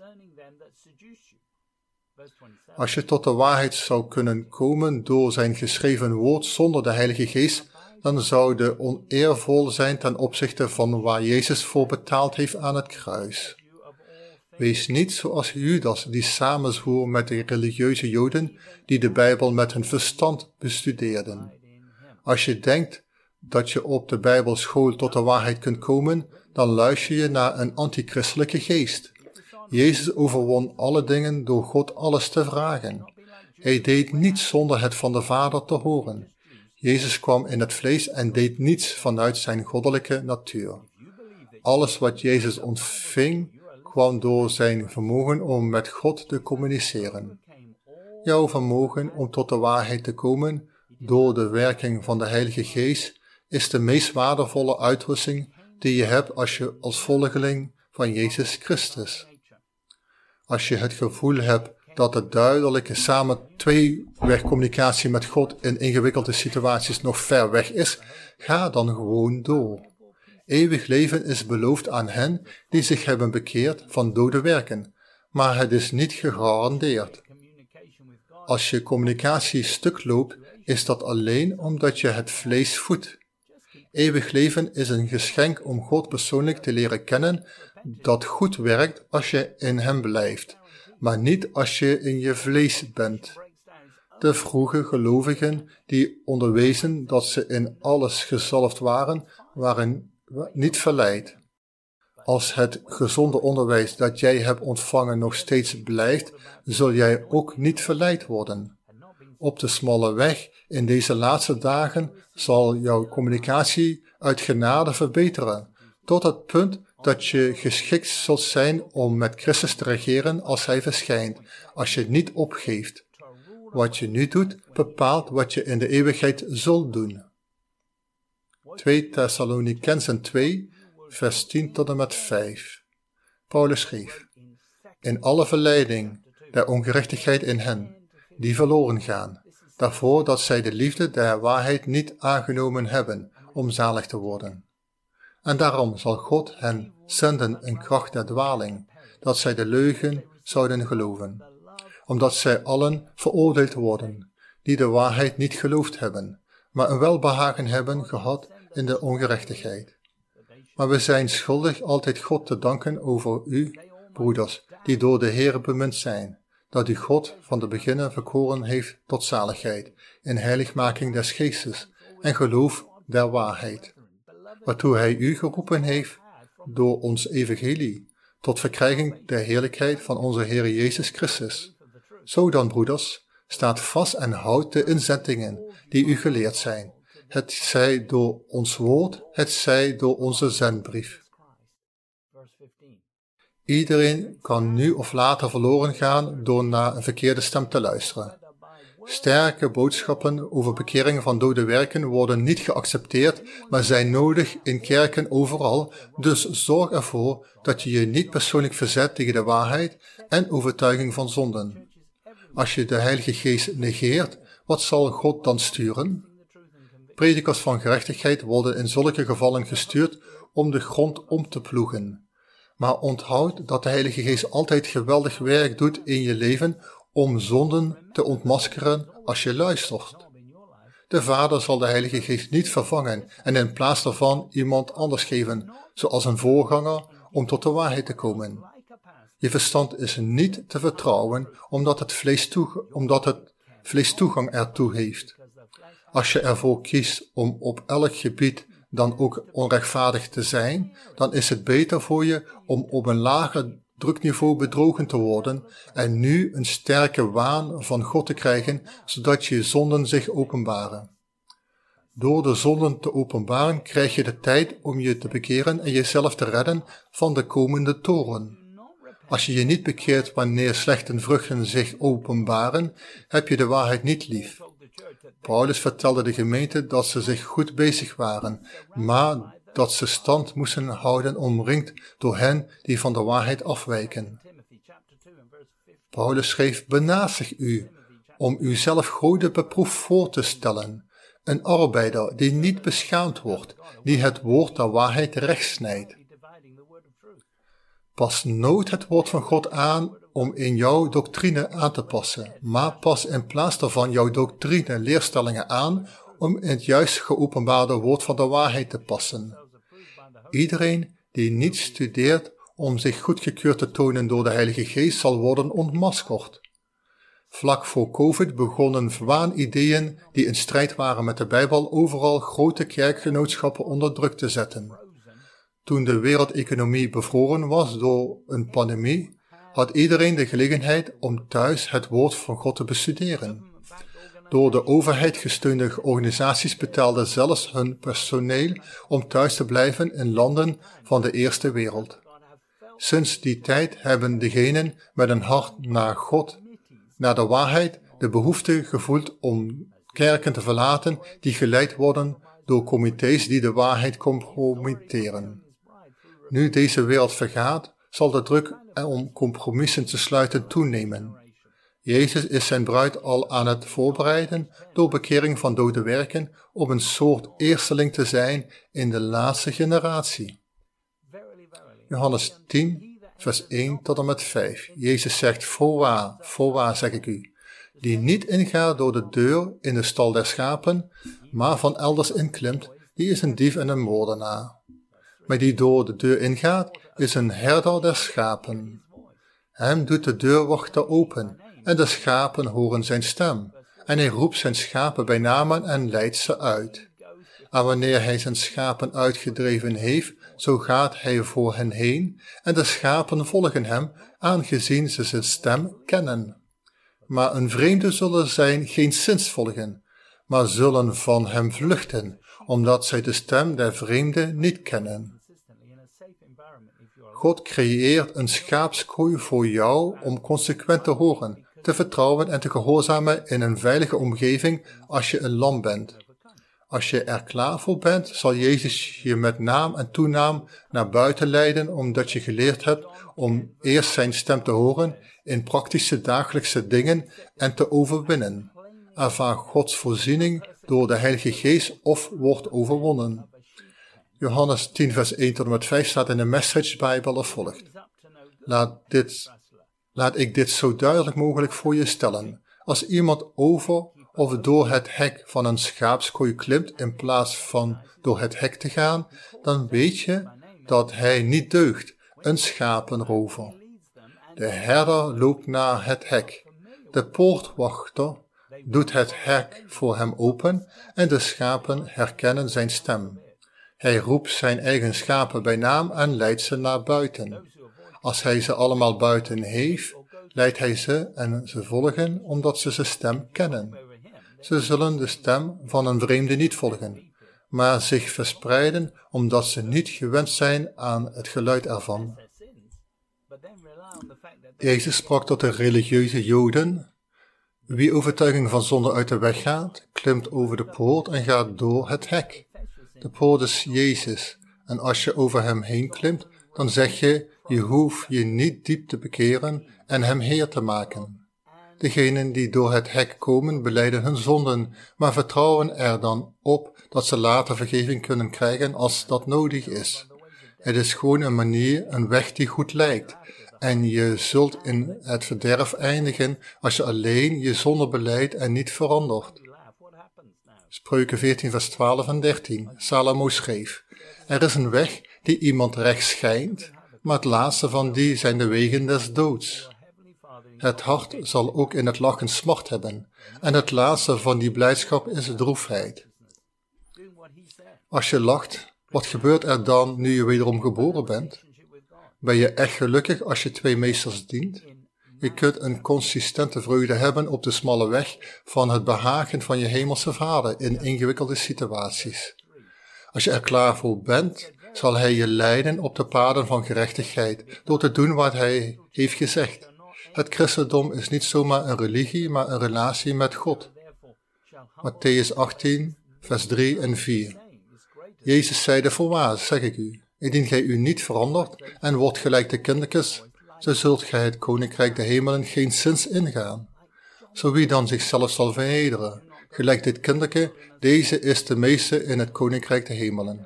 [SPEAKER 2] Als je tot de waarheid zou kunnen komen door zijn geschreven woord zonder de Heilige Geest, dan zou de oneervol zijn ten opzichte van waar Jezus voor betaald heeft aan het kruis. Wees niet zoals Judas, die samenzwoer met de religieuze Joden, die de Bijbel met hun verstand bestudeerden. Als je denkt dat je op de Bijbelschool tot de waarheid kunt komen, dan luister je naar een antichristelijke geest. Jezus overwon alle dingen door God alles te vragen. Hij deed niets zonder het van de Vader te horen. Jezus kwam in het vlees en deed niets vanuit zijn goddelijke natuur. Alles wat Jezus ontving, kwam door zijn vermogen om met God te communiceren. Jouw vermogen om tot de waarheid te komen door de werking van de Heilige Geest is de meest waardevolle uitrusting die je hebt als volgeling van Jezus Christus. Als je het gevoel hebt dat de duidelijke tweewegcommunicatie met God in ingewikkelde situaties nog ver weg is, ga dan gewoon door. Eeuwig leven is beloofd aan hen die zich hebben bekeerd van dode werken, maar het is niet gegarandeerd. Als je communicatie stuk loopt, is dat alleen omdat je het vlees voedt. Eeuwig leven is een geschenk om God persoonlijk te leren kennen, dat goed werkt als je in hem blijft, maar niet als je in je vlees bent. De vroege gelovigen die onderwezen dat ze in alles gezalfd waren, waren niet verleid. Als het gezonde onderwijs dat jij hebt ontvangen nog steeds blijft, zul jij ook niet verleid worden. Op de smalle weg in deze laatste dagen zal jouw communicatie uit genade verbeteren, tot het punt dat je geschikt zult zijn om met Christus te regeren als hij verschijnt, als je niet opgeeft. Wat je nu doet, bepaalt wat je in de eeuwigheid zult doen. 2 Thessalonicenzen 2, vers 10 tot en met 5. Paulus schreef: in alle verleiding der ongerechtigheid in hen, die verloren gaan, daarvoor dat zij de liefde der waarheid niet aangenomen hebben, om zalig te worden. En daarom zal God hen zenden een kracht der dwaling, dat zij de leugen zouden geloven, omdat zij allen veroordeeld worden, die de waarheid niet geloofd hebben, maar een welbehagen hebben gehad in de ongerechtigheid. Maar we zijn schuldig altijd God te danken over u, broeders, die door de Heer bemind zijn, dat u God van de beginnen verkoren heeft tot zaligheid, in heiligmaking des geestes en geloof der waarheid, waartoe hij u geroepen heeft door ons evangelie, tot verkrijging der heerlijkheid van onze Heer Jezus Christus. Zo dan, broeders, staat vast en houdt de inzettingen die u geleerd zijn, het zij door ons woord, het zij door onze zendbrief. Iedereen kan nu of later verloren gaan door naar een verkeerde stem te luisteren. Sterke boodschappen over bekering van dode werken worden niet geaccepteerd, maar zijn nodig in kerken overal, dus zorg ervoor dat je je niet persoonlijk verzet tegen de waarheid en overtuiging van zonden. Als je de Heilige Geest negeert, wat zal God dan sturen? Predikers van gerechtigheid worden in zulke gevallen gestuurd om de grond om te ploegen. Maar onthoud dat de Heilige Geest altijd geweldig werk doet in je leven om zonden te ontmaskeren als je luistert. De Vader zal de Heilige Geest niet vervangen en in plaats daarvan iemand anders geven, zoals een voorganger, om tot de waarheid te komen. Je verstand is niet te vertrouwen, omdat het vlees toegang ertoe heeft. Als je ervoor kiest om op elk gebied dan ook onrechtvaardig te zijn, dan is het beter voor je om op een lager drukniveau bedrogen te worden en nu een sterke waan van God te krijgen, zodat je zonden zich openbaren. Door de zonden te openbaren krijg je de tijd om je te bekeren en jezelf te redden van de komende toorn. Als je je niet bekeert wanneer slechte vruchten zich openbaren, heb je de waarheid niet lief. Paulus vertelde de gemeente dat ze zich goed bezig waren, maar dat ze stand moesten houden omringd door hen die van de waarheid afwijken. Paulus schreef: benaast u om uzelf Gode beproefd voor te stellen, een arbeider die niet beschaamd wordt, die het woord der waarheid rechtsnijdt. Pas nooit het woord van God aan om in jouw doctrine aan te passen, maar pas in plaats daarvan jouw doctrine leerstellingen aan om in het juist geopenbaarde woord van de waarheid te passen. Iedereen die niet studeert om zich goedgekeurd te tonen door de Heilige Geest zal worden ontmaskerd. Vlak voor COVID begonnen waanideeën die in strijd waren met de Bijbel overal grote kerkgenootschappen onder druk te zetten. Toen de wereldeconomie bevroren was door een pandemie, had iedereen de gelegenheid om thuis het woord van God te bestuderen. Door de overheid gesteunde organisaties betaalden zelfs hun personeel om thuis te blijven in landen van de eerste wereld. Sinds die tijd hebben degenen met een hart naar God, naar de waarheid, de behoefte gevoeld om kerken te verlaten die geleid worden door comité's die de waarheid compromitteren. Nu deze wereld vergaat, zal de druk om compromissen te sluiten toenemen. Jezus is zijn bruid al aan het voorbereiden door bekering van dode werken om een soort eersteling te zijn in de laatste generatie. Johannes 10, vers 1 tot en met 5. Jezus zegt: voorwaar zeg ik u, die niet ingaat door de deur in de stal der schapen, maar van elders inklimt, die is een dief en een moordenaar. Maar die door de deur ingaat, is een herder der schapen. Hem doet de deurwachter open, en de schapen horen zijn stem. En hij roept zijn schapen bij namen en leidt ze uit. En wanneer hij zijn schapen uitgedreven heeft, zo gaat hij voor hen heen, en de schapen volgen hem, aangezien ze zijn stem kennen. Maar een vreemde zullen zijn geenszins volgen, maar zullen van hem vluchten, omdat zij de stem der vreemde niet kennen. God creëert een schaapskooi voor jou om consequent te horen, te vertrouwen en te gehoorzamen in een veilige omgeving als je een lam bent. Als je er klaar voor bent, zal Jezus je met naam en toenaam naar buiten leiden, omdat je geleerd hebt om eerst zijn stem te horen in praktische dagelijkse dingen en te overwinnen. Ervaar Gods voorziening door de Heilige Geest of wordt overwonnen. Johannes 10 vers 1 tot en met 5 staat in de Message Bijbel als volgt. Laat ik dit zo duidelijk mogelijk voor je stellen. Als iemand over of door het hek van een schaapskooi klimt in plaats van door het hek te gaan, dan weet je dat hij niet deugt, een schapenrover. De herder loopt naar het hek. De poortwachter doet het hek voor hem open en de schapen herkennen zijn stem. Hij roept zijn eigen schapen bij naam en leidt ze naar buiten. Als hij ze allemaal buiten heeft, leidt hij ze en ze volgen omdat ze zijn stem kennen. Ze zullen de stem van een vreemde niet volgen, maar zich verspreiden omdat ze niet gewend zijn aan het geluid ervan. Jezus sprak tot de religieuze Joden: wie overtuiging van zonde uit de weg gaat, klimt over de poort en gaat door het hek. De poort is Jezus, en als je over hem heen klimt, dan zeg je, je hoeft je niet diep te bekeren en hem Heer te maken. Degenen die door het hek komen, belijden hun zonden, maar vertrouwen er dan op dat ze later vergeving kunnen krijgen als dat nodig is. Het is gewoon een manier, een weg die goed lijkt. En je zult in het verderf eindigen als je alleen je zonde belijdt en niet verandert. Spreuken 14 vers 12 en 13. Salomo schreef: er is een weg die iemand rechts schijnt, maar het laatste van die zijn de wegen des doods. Het hart zal ook in het lachen smart hebben, en het laatste van die blijdschap is droefheid. Als je lacht, wat gebeurt er dan nu je wederom geboren bent? Ben je echt gelukkig als je twee meesters dient? Je kunt een consistente vreugde hebben op de smalle weg van het behagen van je hemelse Vader in ingewikkelde situaties. Als je er klaar voor bent, zal Hij je leiden op de paden van gerechtigheid, door te doen wat Hij heeft gezegd. Het christendom is niet zomaar een religie, maar een relatie met God. Matthäus 18, vers 3 en 4. Jezus zeide: voorwaar, zeg ik u, indien gij u niet verandert en wordt gelijk de kindertjes, zo zult gij het koninkrijk der hemelen geen zins ingaan. Zo wie dan zichzelf zal vernederen, gelijk dit kinderke, deze is de meeste in het koninkrijk der hemelen.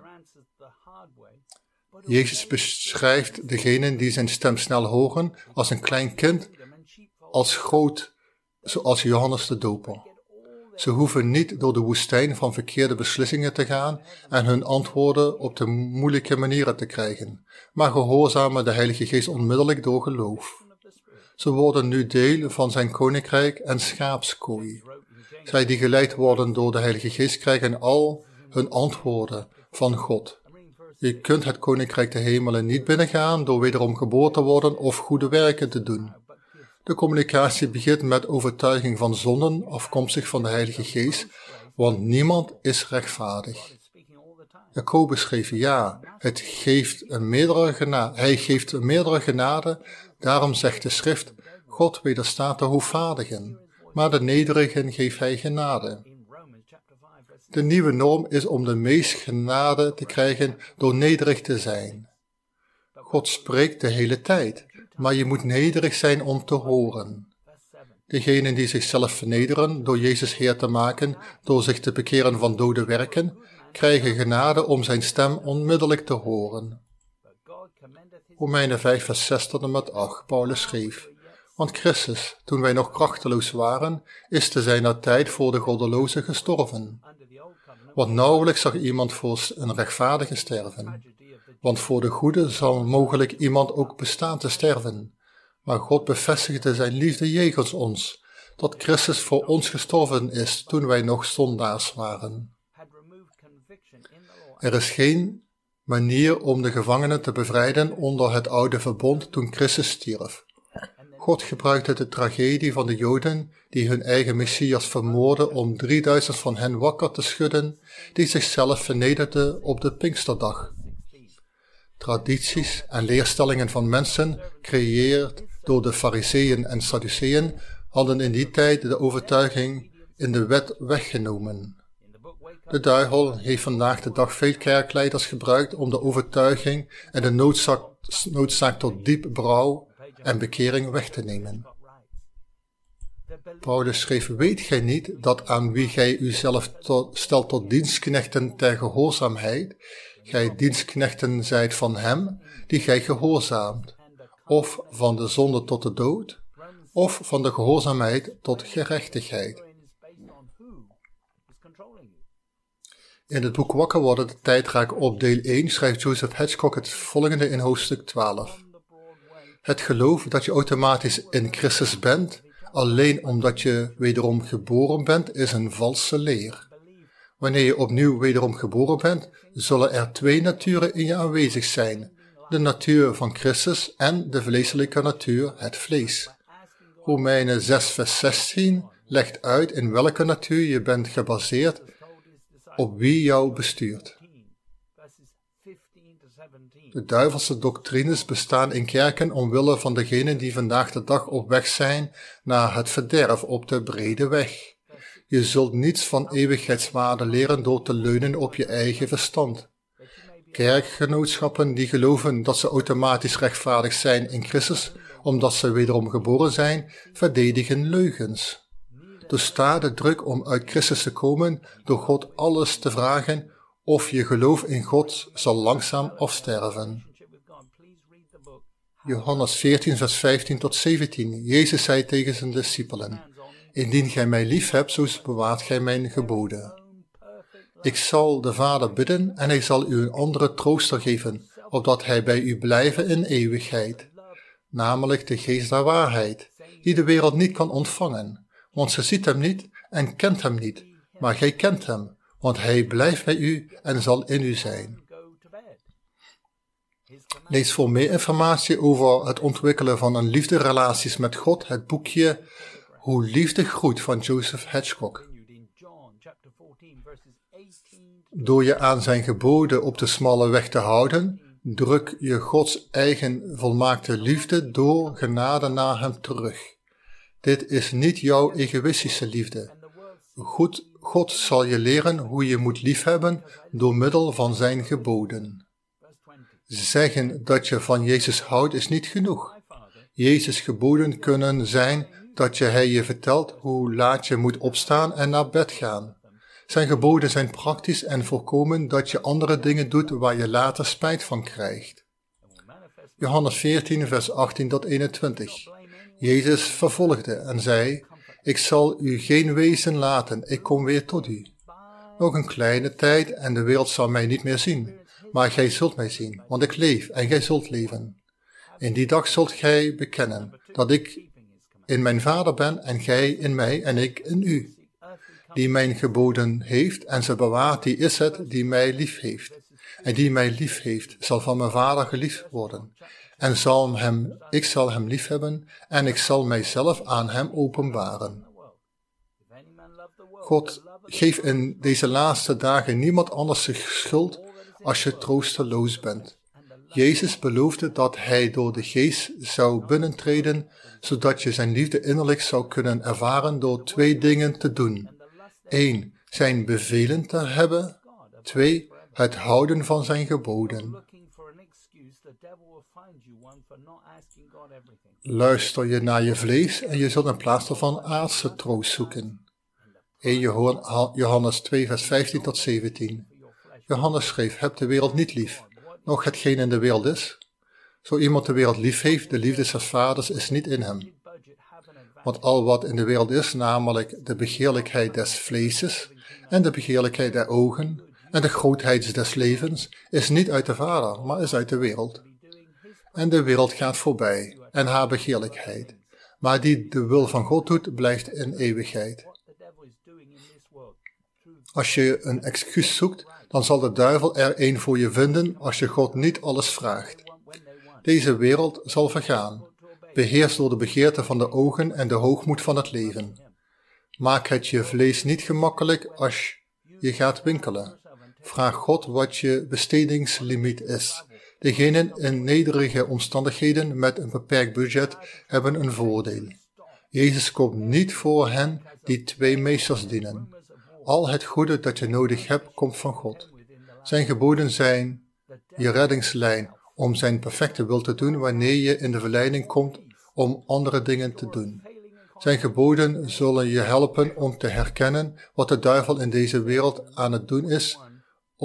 [SPEAKER 2] Jezus beschrijft degenen die zijn stem snel horen als een klein kind, als groot, zoals Johannes de Doper. Ze hoeven niet door de woestijn van verkeerde beslissingen te gaan en hun antwoorden op de moeilijke manieren te krijgen, maar gehoorzamen de Heilige Geest onmiddellijk door geloof. Ze worden nu deel van zijn koninkrijk en schaapskooi. Zij die geleid worden door de Heilige Geest krijgen al hun antwoorden van God. Je kunt het koninkrijk der hemelen niet binnengaan door wederom geboren te worden of goede werken te doen. De communicatie begint met overtuiging van zonden afkomstig van de Heilige Geest, want niemand is rechtvaardig. Jacobus schreef: ja, hij geeft een meerdere genade, daarom zegt de schrift: God wederstaat de hoogvaardigen, maar de nederigen geeft hij genade. De nieuwe norm is om de meest genade te krijgen door nederig te zijn. God spreekt de hele tijd, maar je moet nederig zijn om te horen. Degenen die zichzelf vernederen door Jezus Heer te maken, door zich te bekeren van dode werken, krijgen genade om zijn stem onmiddellijk te horen. Romeinen 5 vers 6 tot en met 8, Paulus schreef: want Christus, toen wij nog krachteloos waren, is te zijner tijd voor de goddelozen gestorven. Want nauwelijks zag iemand voor een rechtvaardige sterven. Want voor de goede zal mogelijk iemand ook bestaan te sterven. Maar God bevestigde zijn liefde jegens ons, dat Christus voor ons gestorven is toen wij nog zondaars waren. Er is geen manier om de gevangenen te bevrijden onder het oude verbond toen Christus stierf. God gebruikte de tragedie van de Joden die hun eigen Messias vermoordden om 3000 van hen wakker te schudden, die zichzelf vernederden op de Pinksterdag. Tradities en leerstellingen van mensen, gecreëerd door de Farizeeën en Sadduceeën, hadden in die tijd de overtuiging in de wet weggenomen. De duivel heeft vandaag de dag veel kerkleiders gebruikt om de overtuiging en de noodzaak tot diep berouw en bekering weg te nemen. Paulus schreef: weet gij niet dat aan wie gij uzelf stelt tot dienstknechten ter gehoorzaamheid, gij dienstknechten zijt van hem, die gij gehoorzaamt, of van de zonde tot de dood, of van de gehoorzaamheid tot gerechtigheid. In het boek Wakker worden, de tijdraak op deel 1, schrijft Joseph Hedgecock het volgende in hoofdstuk 12. Het geloof dat je automatisch in Christus bent, alleen omdat je wederom geboren bent, is een valse leer. Wanneer je opnieuw wederom geboren bent, zullen er twee naturen in je aanwezig zijn. De natuur van Christus en de vleeselijke natuur, het vlees. Romeinen 6 vers 16 legt uit in welke natuur je bent gebaseerd op wie jou bestuurt. De duivelse doctrines bestaan in kerken omwille van degenen die vandaag de dag op weg zijn naar het verderf op de brede weg. Je zult niets van eeuwigheidswaarde leren door te leunen op je eigen verstand. Kerkgenootschappen die geloven dat ze automatisch rechtvaardig zijn in Christus, omdat ze wederom geboren zijn, verdedigen leugens. Dus sta de druk om uit Christus te komen door God alles te vragen, of je geloof in God zal langzaam afsterven. Johannes 14 vers 15 tot 17. Jezus zei tegen zijn discipelen: Indien gij mij lief hebt, zo bewaart gij mijn geboden. Ik zal de Vader bidden en hij zal u een andere trooster geven, opdat hij bij u blijven in eeuwigheid, namelijk de geest der waarheid, die de wereld niet kan ontvangen, want ze ziet hem niet en kent hem niet, maar gij kent hem, want hij blijft bij u en zal in u zijn. Lees voor meer informatie over het ontwikkelen van een liefderelaties met God het boekje Hoe liefde groeit van Joseph Hedgecock. Door je aan zijn geboden op de smalle weg te houden, druk je Gods eigen volmaakte liefde door genade naar hem terug. Dit is niet jouw egoïstische liefde. God zal je leren hoe je moet liefhebben door middel van zijn geboden. Zeggen dat je van Jezus houdt is niet genoeg. Jezus' geboden kunnen zijn dat hij je vertelt hoe laat je moet opstaan en naar bed gaan. Zijn geboden zijn praktisch en voorkomen dat je andere dingen doet waar je later spijt van krijgt. Johannes 14 vers 18 tot 21. Jezus vervolgde en zei: Ik zal u geen wezen laten, ik kom weer tot u. Nog een kleine tijd en de wereld zal mij niet meer zien, maar gij zult mij zien, want ik leef en gij zult leven. In die dag zult gij bekennen dat ik in mijn Vader ben en gij in mij en ik in u. Die mijn geboden heeft en ze bewaart, die is het die mij lief heeft. En die mij lief heeft, zal van mijn Vader geliefd worden. En ik zal hem lief hebben en ik zal mijzelf aan hem openbaren. God geeft in deze laatste dagen niemand anders de schuld als je troosteloos bent. Jezus beloofde dat hij door de geest zou binnentreden, zodat je zijn liefde innerlijk zou kunnen ervaren door twee dingen te doen. 1. Zijn bevelen te hebben. 2. Het houden van zijn geboden. Luister je naar je vlees en je zult in plaats daarvan aardse troost zoeken. 1 Johannes 2 vers 15 tot 17. Johannes schreef: Heb de wereld niet lief, nog hetgeen in de wereld is. Zo iemand de wereld lief heeft, de liefde des vaders is niet in hem. Want al wat in de wereld is, namelijk de begeerlijkheid des vleeses en de begeerlijkheid der ogen en de grootheid des levens, is niet uit de Vader, maar is uit de wereld. En de wereld gaat voorbij en haar begeerlijkheid, maar die de wil van God doet, blijft in eeuwigheid. Als je een excuus zoekt, dan zal de duivel er een voor je vinden als je God niet alles vraagt. Deze wereld zal vergaan, beheerst door de begeerte van de ogen en de hoogmoed van het leven. Maak het je vlees niet gemakkelijk als je gaat winkelen. Vraag God wat je bestedingslimiet is. Degenen in nederige omstandigheden met een beperkt budget hebben een voordeel. Jezus komt niet voor hen die twee meesters dienen. Al het goede dat je nodig hebt, komt van God. Zijn geboden zijn je reddingslijn om zijn perfecte wil te doen wanneer je in de verleiding komt om andere dingen te doen. Zijn geboden zullen je helpen om te herkennen wat de duivel in deze wereld aan het doen is,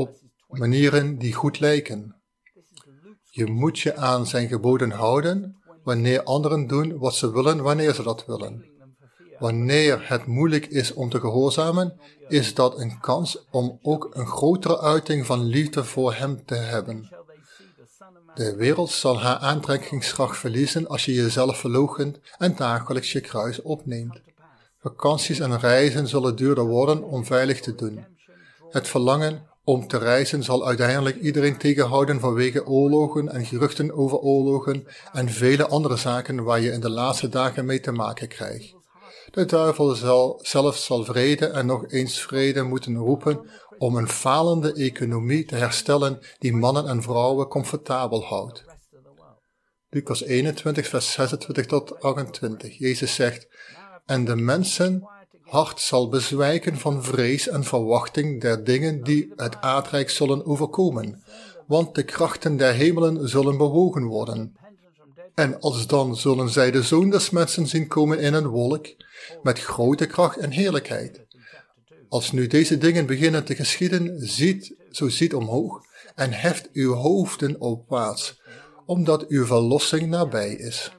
[SPEAKER 2] manieren die goed lijken. Je moet je aan zijn geboden houden wanneer anderen doen wat ze willen wanneer ze dat willen. Wanneer het moeilijk is om te gehoorzamen, is dat een kans om ook een grotere uiting van liefde voor hem te hebben. De wereld zal haar aantrekkingskracht verliezen als je jezelf verloochent en dagelijks je kruis opneemt. Vakanties en reizen zullen duurder worden om veilig te doen. Het verlangen om te reizen zal uiteindelijk iedereen tegenhouden vanwege oorlogen en geruchten over oorlogen en vele andere zaken waar je in de laatste dagen mee te maken krijgt. De duivel zal vrede en nog eens vrede moeten roepen om een falende economie te herstellen die mannen en vrouwen comfortabel houdt. Lucas 21 vers 26 tot 28. Jezus zegt, en de mensen hart zal bezwijken van vrees en verwachting der dingen die het aardrijk zullen overkomen, want de krachten der hemelen zullen bewogen worden. En alsdan zullen zij de Zoon des Mensen zien komen in een wolk, met grote kracht en heerlijkheid. Als nu deze dingen beginnen te geschieden, ziet omhoog en heft uw hoofden opwaarts, omdat uw verlossing nabij is.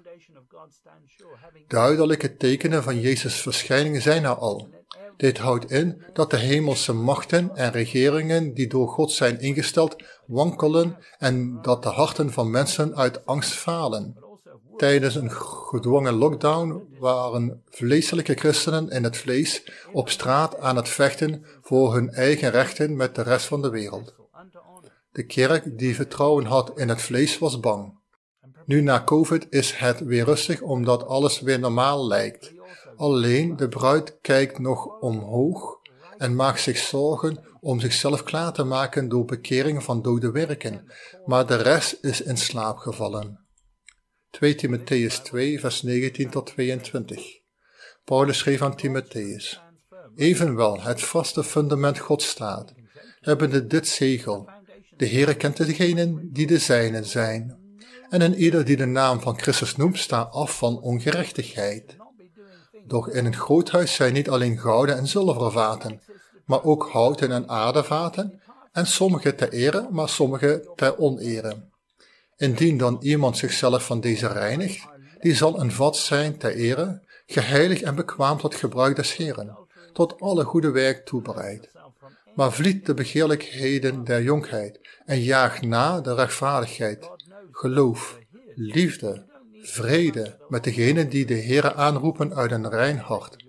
[SPEAKER 2] Duidelijke tekenen van Jezus' verschijning zijn er al. Dit houdt in dat de hemelse machten en regeringen die door God zijn ingesteld wankelen en dat de harten van mensen uit angst falen. Tijdens een gedwongen lockdown waren vleeselijke christenen in het vlees op straat aan het vechten voor hun eigen rechten met de rest van de wereld. De kerk die vertrouwen had in het vlees was bang. Nu na COVID is het weer rustig omdat alles weer normaal lijkt. Alleen de bruid kijkt nog omhoog en maakt zich zorgen om zichzelf klaar te maken door bekering van dode werken, maar de rest is in slaap gevallen. 2 Timotheus 2 vers 19 tot 22. Paulus schreef aan Timotheus, evenwel het vaste fundament God staat, hebbende dit zegel, de Heere kent degenen die de zijnen zijn. En een ieder die de naam van Christus noemt, staat af van ongerechtigheid. Doch in een groot huis zijn niet alleen gouden en zilveren vaten, maar ook houten en aardevaten, en sommige ter ere, maar sommige ter onere. Indien dan iemand zichzelf van deze reinigt, die zal een vat zijn ter ere, geheiligd en bekwaam tot gebruik des Heeren, tot alle goede werk toebereid. Maar vliet de begeerlijkheden der jonkheid en jaag na de rechtvaardigheid, geloof, liefde, vrede met degenen die de Heere aanroepen uit een rein hart.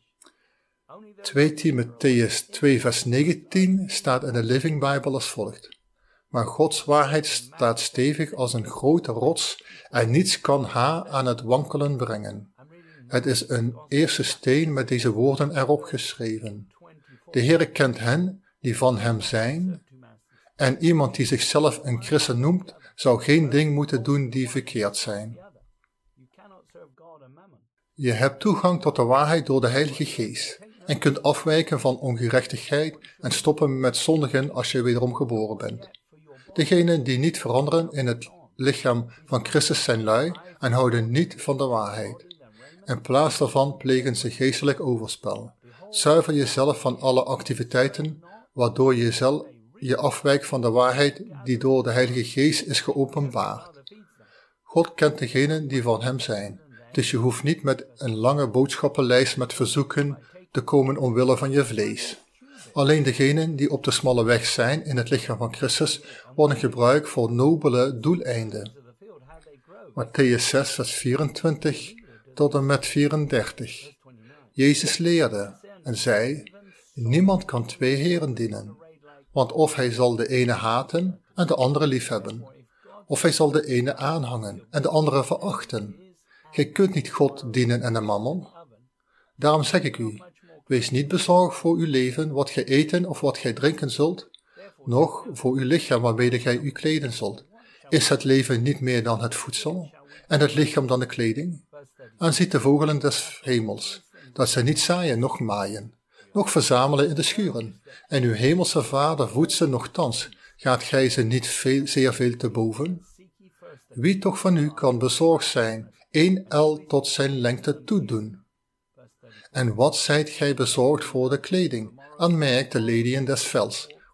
[SPEAKER 2] 2 Timotheus 2 vers 19 staat in de Living Bible als volgt. Maar Gods waarheid staat stevig als een grote rots en niets kan haar aan het wankelen brengen. Het is een eerste steen met deze woorden erop geschreven. De Heere kent hen die van hem zijn en iemand die zichzelf een christen noemt, zou geen ding moeten doen die verkeerd zijn. Je hebt toegang tot de waarheid door de Heilige Geest en kunt afwijken van ongerechtigheid en stoppen met zondigen als je wederom geboren bent. Degenen die niet veranderen in het lichaam van Christus zijn lui en houden niet van de waarheid. In plaats daarvan plegen ze geestelijk overspel. Zuiver jezelf van alle activiteiten waardoor je afwijkt van de waarheid die door de Heilige Geest is geopenbaard. God kent degenen die van hem zijn, dus je hoeft niet met een lange boodschappenlijst met verzoeken te komen omwille van je vlees. Alleen degenen die op de smalle weg zijn in het lichaam van Christus worden gebruikt voor nobele doeleinden. Mattheüs 6 vers 24 tot en met 34. Jezus leerde en zei, niemand kan twee heren dienen, want of hij zal de ene haten en de andere liefhebben, of hij zal de ene aanhangen en de andere verachten. Gij kunt niet God dienen en de mammon. Daarom zeg ik u, wees niet bezorgd voor uw leven, wat gij eten of wat gij drinken zult, noch voor uw lichaam waarmede gij u kleden zult. Is het leven niet meer dan het voedsel, en het lichaam dan de kleding? Aanziet de vogelen des hemels, dat zij niet zaaien, noch maaien, noch verzamelen in de schuren, en uw hemelse Vader voedt ze nochtans, gaat gij ze niet zeer veel te boven? Wie toch van u kan bezorgd zijn, 1 el tot zijn lengte toedoen? En wat zijt gij bezorgd voor de kleding? Aanmerk de leliën des velds,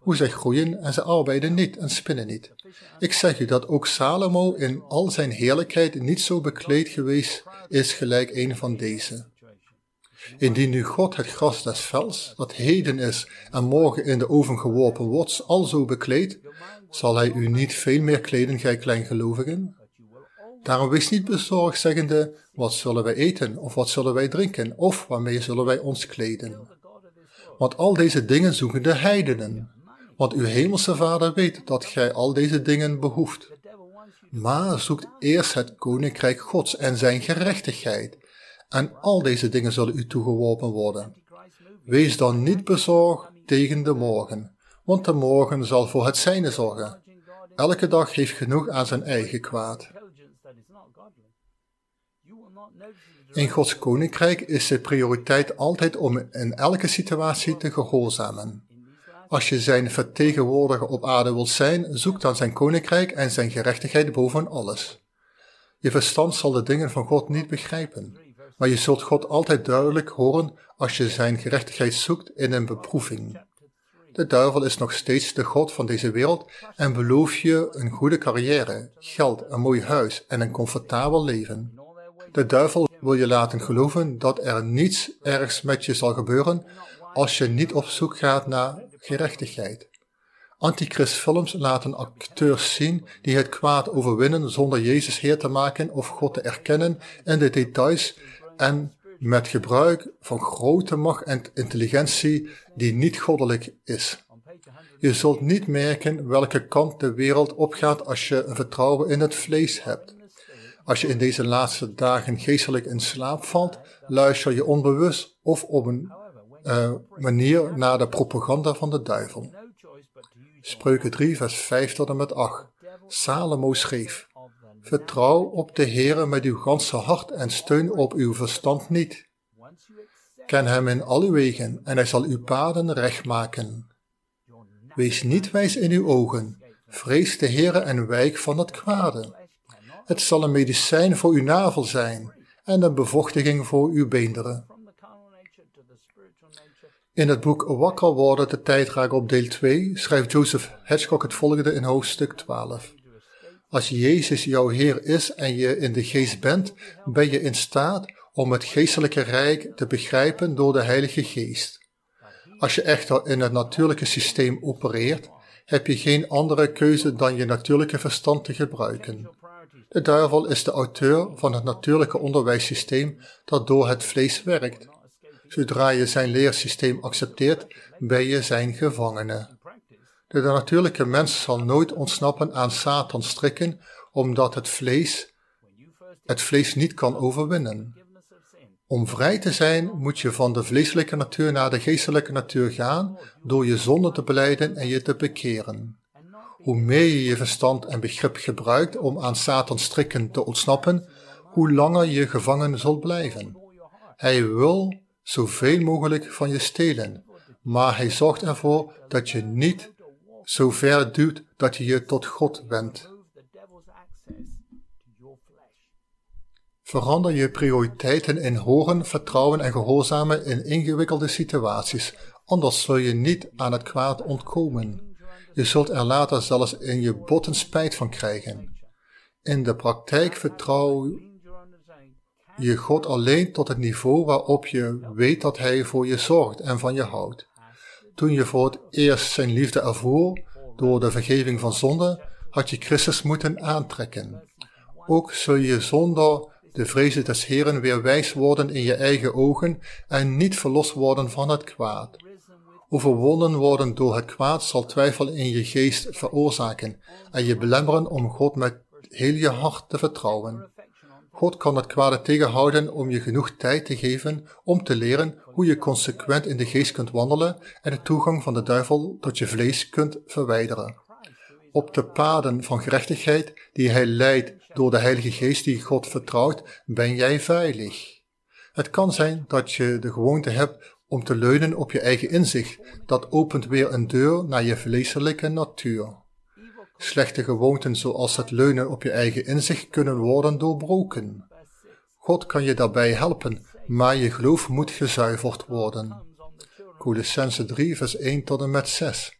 [SPEAKER 2] hoe zij groeien en ze arbeiden niet en spinnen niet. Ik zeg u dat ook Salomo in al zijn heerlijkheid niet zo bekleed geweest is gelijk een van deze. Indien nu God het gras des velds, dat heden is en morgen in de oven geworpen wordt, alzo bekleedt, zal hij u niet veel meer kleden, gij kleingelovigen? Daarom wees niet bezorgd, zeggende, wat zullen wij eten, of wat zullen wij drinken, of waarmee zullen wij ons kleden? Want al deze dingen zoeken de heidenen. Want uw hemelse Vader weet dat gij al deze dingen behoeft. Maar zoekt eerst het koninkrijk Gods en zijn gerechtigheid, en al deze dingen zullen u toegeworpen worden. Wees dan niet bezorgd tegen de morgen, want de morgen zal voor het zijne zorgen. Elke dag heeft genoeg aan zijn eigen kwaad. In Gods koninkrijk is de prioriteit altijd om in elke situatie te gehoorzamen. Als je zijn vertegenwoordiger op aarde wilt zijn, zoek dan zijn koninkrijk en zijn gerechtigheid boven alles. Je verstand zal de dingen van God niet begrijpen, maar je zult God altijd duidelijk horen als je zijn gerechtigheid zoekt in een beproeving. De duivel is nog steeds de god van deze wereld en belooft je een goede carrière, geld, een mooi huis en een comfortabel leven. De duivel wil je laten geloven dat er niets ergs met je zal gebeuren als je niet op zoek gaat naar gerechtigheid. Antichristfilms laten acteurs zien die het kwaad overwinnen zonder Jezus Heer te maken of God te erkennen in de details en met gebruik van grote macht en intelligentie die niet goddelijk is. Je zult niet merken welke kant de wereld opgaat als je een vertrouwen in het vlees hebt. Als je in deze laatste dagen geestelijk in slaap valt, luister je onbewust of op een manier naar de propaganda van de duivel. Spreuken 3 vers 5 tot en met 8. Salomo schreef, vertrouw op de Heere met uw ganse hart en steun op uw verstand niet. Ken hem in al uw wegen en hij zal uw paden recht maken. Wees niet wijs in uw ogen, vrees de Heere en wijk van het kwade. Het zal een medicijn voor uw navel zijn en een bevochtiging voor uw beenderen. In het boek Wakker worden, de tijdraak op deel 2, schrijft Joseph Hitchcock het volgende in hoofdstuk 12. Als Jezus jouw Heer is en je in de geest bent, ben je in staat om het geestelijke rijk te begrijpen door de Heilige Geest. Als je echter in het natuurlijke systeem opereert, heb je geen andere keuze dan je natuurlijke verstand te gebruiken. De duivel is de auteur van het natuurlijke onderwijssysteem dat door het vlees werkt. Zodra je zijn leersysteem accepteert, ben je zijn gevangene. De natuurlijke mens zal nooit ontsnappen aan Satans strikken, omdat het vlees niet kan overwinnen. Om vrij te zijn, moet je van de vleeselijke natuur naar de geestelijke natuur gaan, door je zonde te belijden en je te bekeren. Hoe meer je je verstand en begrip gebruikt om aan Satans strikken te ontsnappen, hoe langer je gevangen zult blijven. Hij wil zoveel mogelijk van je stelen, maar hij zorgt ervoor dat je niet zo ver duwt dat je je tot God wendt. Verander je prioriteiten in horen, vertrouwen en gehoorzamen in ingewikkelde situaties, anders zul je niet aan het kwaad ontkomen. Je zult er later zelfs in je botten spijt van krijgen. In de praktijk vertrouw je God alleen tot het niveau waarop je weet dat Hij voor je zorgt en van je houdt. Toen je voor het eerst zijn liefde ervoer door de vergeving van zonde, had je Christus moeten aantrekken. Ook zul je zonder de vrezen des Heeren weer wijs worden in je eigen ogen en niet verlost worden van het kwaad. Overwonnen worden door het kwaad zal twijfel in je geest veroorzaken en je belemmeren om God met heel je hart te vertrouwen. God kan het kwade tegenhouden om je genoeg tijd te geven om te leren hoe je consequent in de geest kunt wandelen en de toegang van de duivel tot je vlees kunt verwijderen. Op de paden van gerechtigheid die hij leidt door de Heilige Geest die God vertrouwt, ben jij veilig. Het kan zijn dat je de gewoonte hebt om te leunen op je eigen inzicht. Dat opent weer een deur naar je vleeselijke natuur. Slechte gewoonten zoals het leunen op je eigen inzicht kunnen worden doorbroken. God kan je daarbij helpen, maar je geloof moet gezuiverd worden. Colossenzen 3 vers 1 tot en met 6.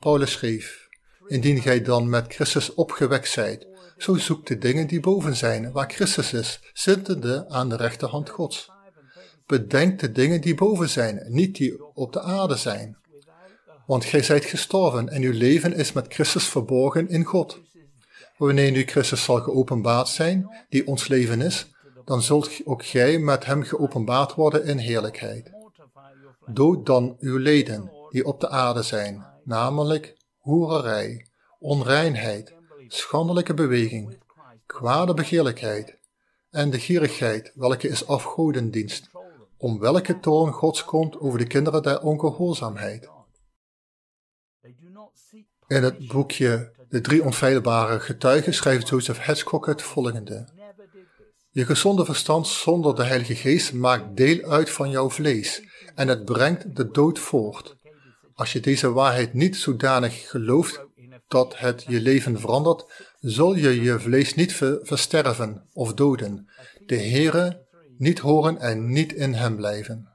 [SPEAKER 2] Paulus schreef, indien gij dan met Christus opgewekt zijt, zo zoekt de dingen die boven zijn, waar Christus is, zittende aan de rechterhand Gods. Bedenk de dingen die boven zijn, niet die op de aarde zijn. Want gij zijt gestorven en uw leven is met Christus verborgen in God. Wanneer nu Christus zal geopenbaard zijn, die ons leven is, dan zult ook gij met hem geopenbaard worden in heerlijkheid. Dood dan uw leden, die op de aarde zijn, namelijk hoererij, onreinheid, schandelijke beweging, kwade begeerlijkheid en de gierigheid, welke is afgodendienst, om welke toorn Gods komt over de kinderen der ongehoorzaamheid. In het boekje De 3 onfeilbare getuigen schrijft Joseph Hitchcock het volgende. Je gezonde verstand zonder de Heilige Geest maakt deel uit van jouw vlees en het brengt de dood voort. Als je deze waarheid niet zodanig gelooft dat het je leven verandert, zul je je vlees niet versterven of doden, de Heere niet horen en niet in hem blijven.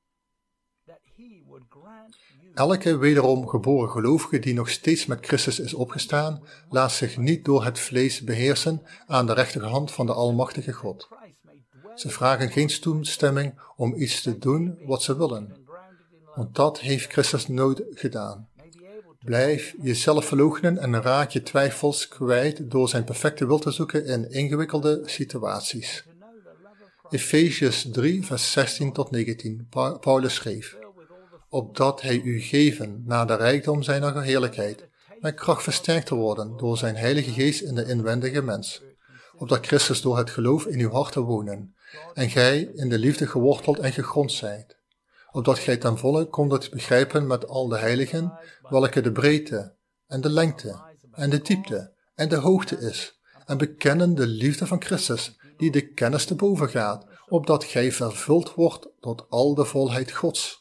[SPEAKER 2] Elke wederom geboren gelovige die nog steeds met Christus is opgestaan, laat zich niet door het vlees beheersen aan de rechterhand van de Almachtige God. Ze vragen geen toestemming om iets te doen wat ze willen, want dat heeft Christus nooit gedaan. Blijf jezelf verloochenen en raak je twijfels kwijt door zijn perfecte wil te zoeken in ingewikkelde situaties. Efeziërs 3 vers 16 tot 19, Paulus schreef, opdat hij u geven naar de rijkdom zijner heerlijkheid, met kracht versterkt te worden door zijn heilige geest in de inwendige mens, opdat Christus door het geloof in uw harten wonen, en gij in de liefde geworteld en gegrond zijt, opdat gij ten volle kondet begrijpen met al de heiligen, welke de breedte en de lengte en de diepte en de hoogte is, en bekennen de liefde van Christus, die de kennis te boven gaat, opdat gij vervuld wordt tot al de volheid Gods.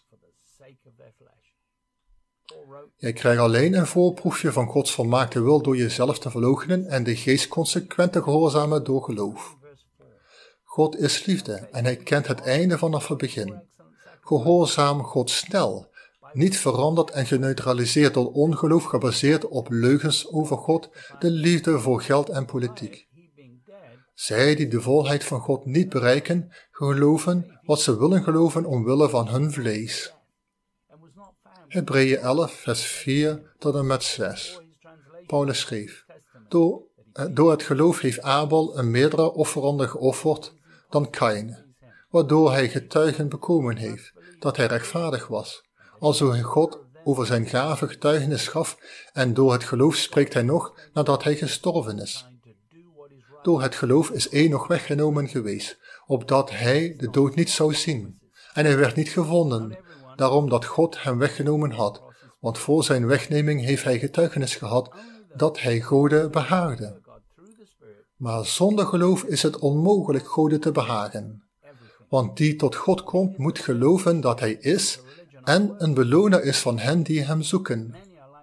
[SPEAKER 2] Jij krijgt alleen een voorproefje van Gods volmaakte wil door jezelf te verloochenen en de geest consequent te gehoorzamen door geloof. God is liefde en hij kent het einde vanaf het begin. Gehoorzaam God snel, niet veranderd en geneutraliseerd door ongeloof gebaseerd op leugens over God, de liefde voor geld en politiek. Zij die de volheid van God niet bereiken, geloven wat ze willen geloven omwille van hun vlees. Hebreeën 11 vers 4 tot en met 6. Paulus schreef, door het geloof heeft Abel een meerdere offerande geofferd dan Kain, waardoor hij getuigen bekomen heeft dat hij rechtvaardig was, alzo God over zijn gave getuigenis gaf, en door het geloof spreekt hij nog nadat hij gestorven is. Door het geloof is Enoch weggenomen geweest, opdat hij de dood niet zou zien, en hij werd niet gevonden, daarom dat God hem weggenomen had, want voor zijn wegneming heeft hij getuigenis gehad dat hij Gode behaagde. Maar zonder geloof is het onmogelijk Gode te behagen. Want die tot God komt, moet geloven dat hij is en een beloner is van hen die hem zoeken.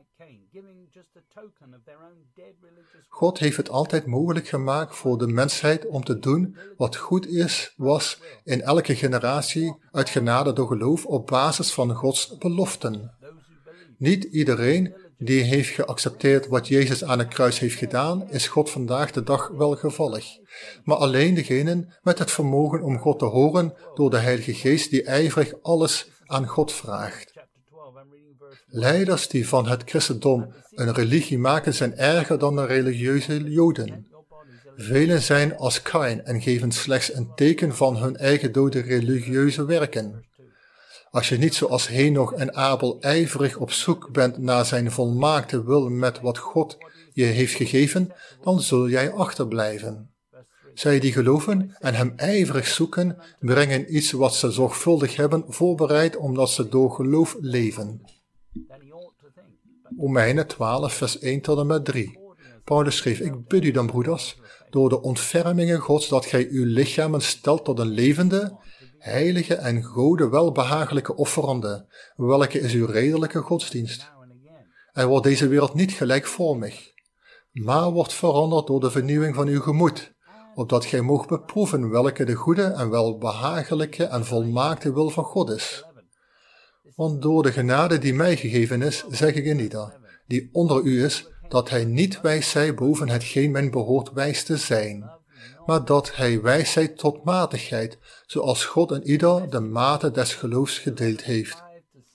[SPEAKER 2] God heeft het altijd mogelijk gemaakt voor de mensheid om te doen wat goed was in elke generatie uit genade door geloof op basis van Gods beloften. Niet iedereen die heeft geaccepteerd wat Jezus aan het kruis heeft gedaan, is God vandaag de dag welgevallig. Maar alleen degenen met het vermogen om God te horen door de Heilige Geest die ijverig alles aan God vraagt. Leiders die van het christendom een religie maken zijn erger dan de religieuze Joden. Velen zijn als Kain en geven slechts een teken van hun eigen dode religieuze werken. Als je niet zoals Henoch en Abel ijverig op zoek bent naar zijn volmaakte wil met wat God je heeft gegeven, dan zul jij achterblijven. Zij die geloven en hem ijverig zoeken, brengen iets wat ze zorgvuldig hebben voorbereid omdat ze door geloof leven. Romeinen 12 vers 1 tot en met 3. Paulus schreef, ik bid u dan broeders, door de ontfermingen Gods, dat gij uw lichamen stelt tot een levende, heilige en Gode welbehagelijke offerande, welke is uw redelijke godsdienst. En wordt deze wereld niet gelijkvormig, maar wordt veranderd door de vernieuwing van uw gemoed, opdat gij moogt beproeven welke de goede en welbehagelijke en volmaakte wil van God is. Want door de genade die mij gegeven is, zeg ik in ieder, die onder u is, dat hij niet wijs zij boven hetgeen men behoort wijs te zijn, maar dat hij wijs zij tot matigheid, zoals God en ieder de mate des geloofs gedeeld heeft.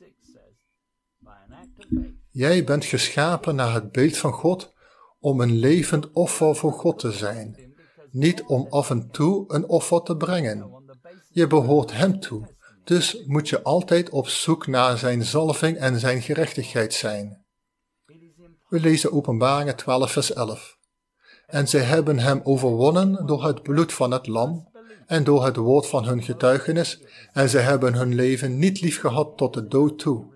[SPEAKER 2] Jij bent geschapen naar het beeld van God om een levend offer voor God te zijn, niet om af en toe een offer te brengen. Je behoort hem toe, dus moet je altijd op zoek naar zijn zalving en zijn gerechtigheid zijn. We lezen Openbaringen 12 vers 11. En zij hebben hem overwonnen door het bloed van het lam en door het woord van hun getuigenis, en zij hebben hun leven niet lief gehad tot de dood toe.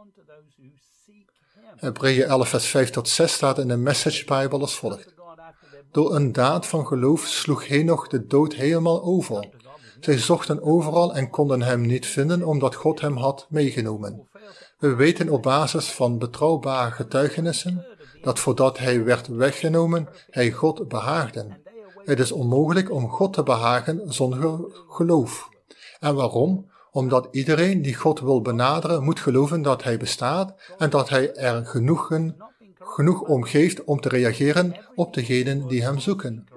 [SPEAKER 2] Hebreeën 11 vers 5 tot 6 staat in de Message Bible als volgt. Door een daad van geloof sloeg Henoch de dood helemaal over. Zij zochten overal en konden hem niet vinden omdat God hem had meegenomen. We weten op basis van betrouwbare getuigenissen dat voordat hij werd weggenomen, hij God behaagde. Het is onmogelijk om God te behagen zonder geloof. En waarom? Omdat iedereen die God wil benaderen moet geloven dat hij bestaat en dat hij er genoeg om geeft om te reageren op degenen die hem zoeken.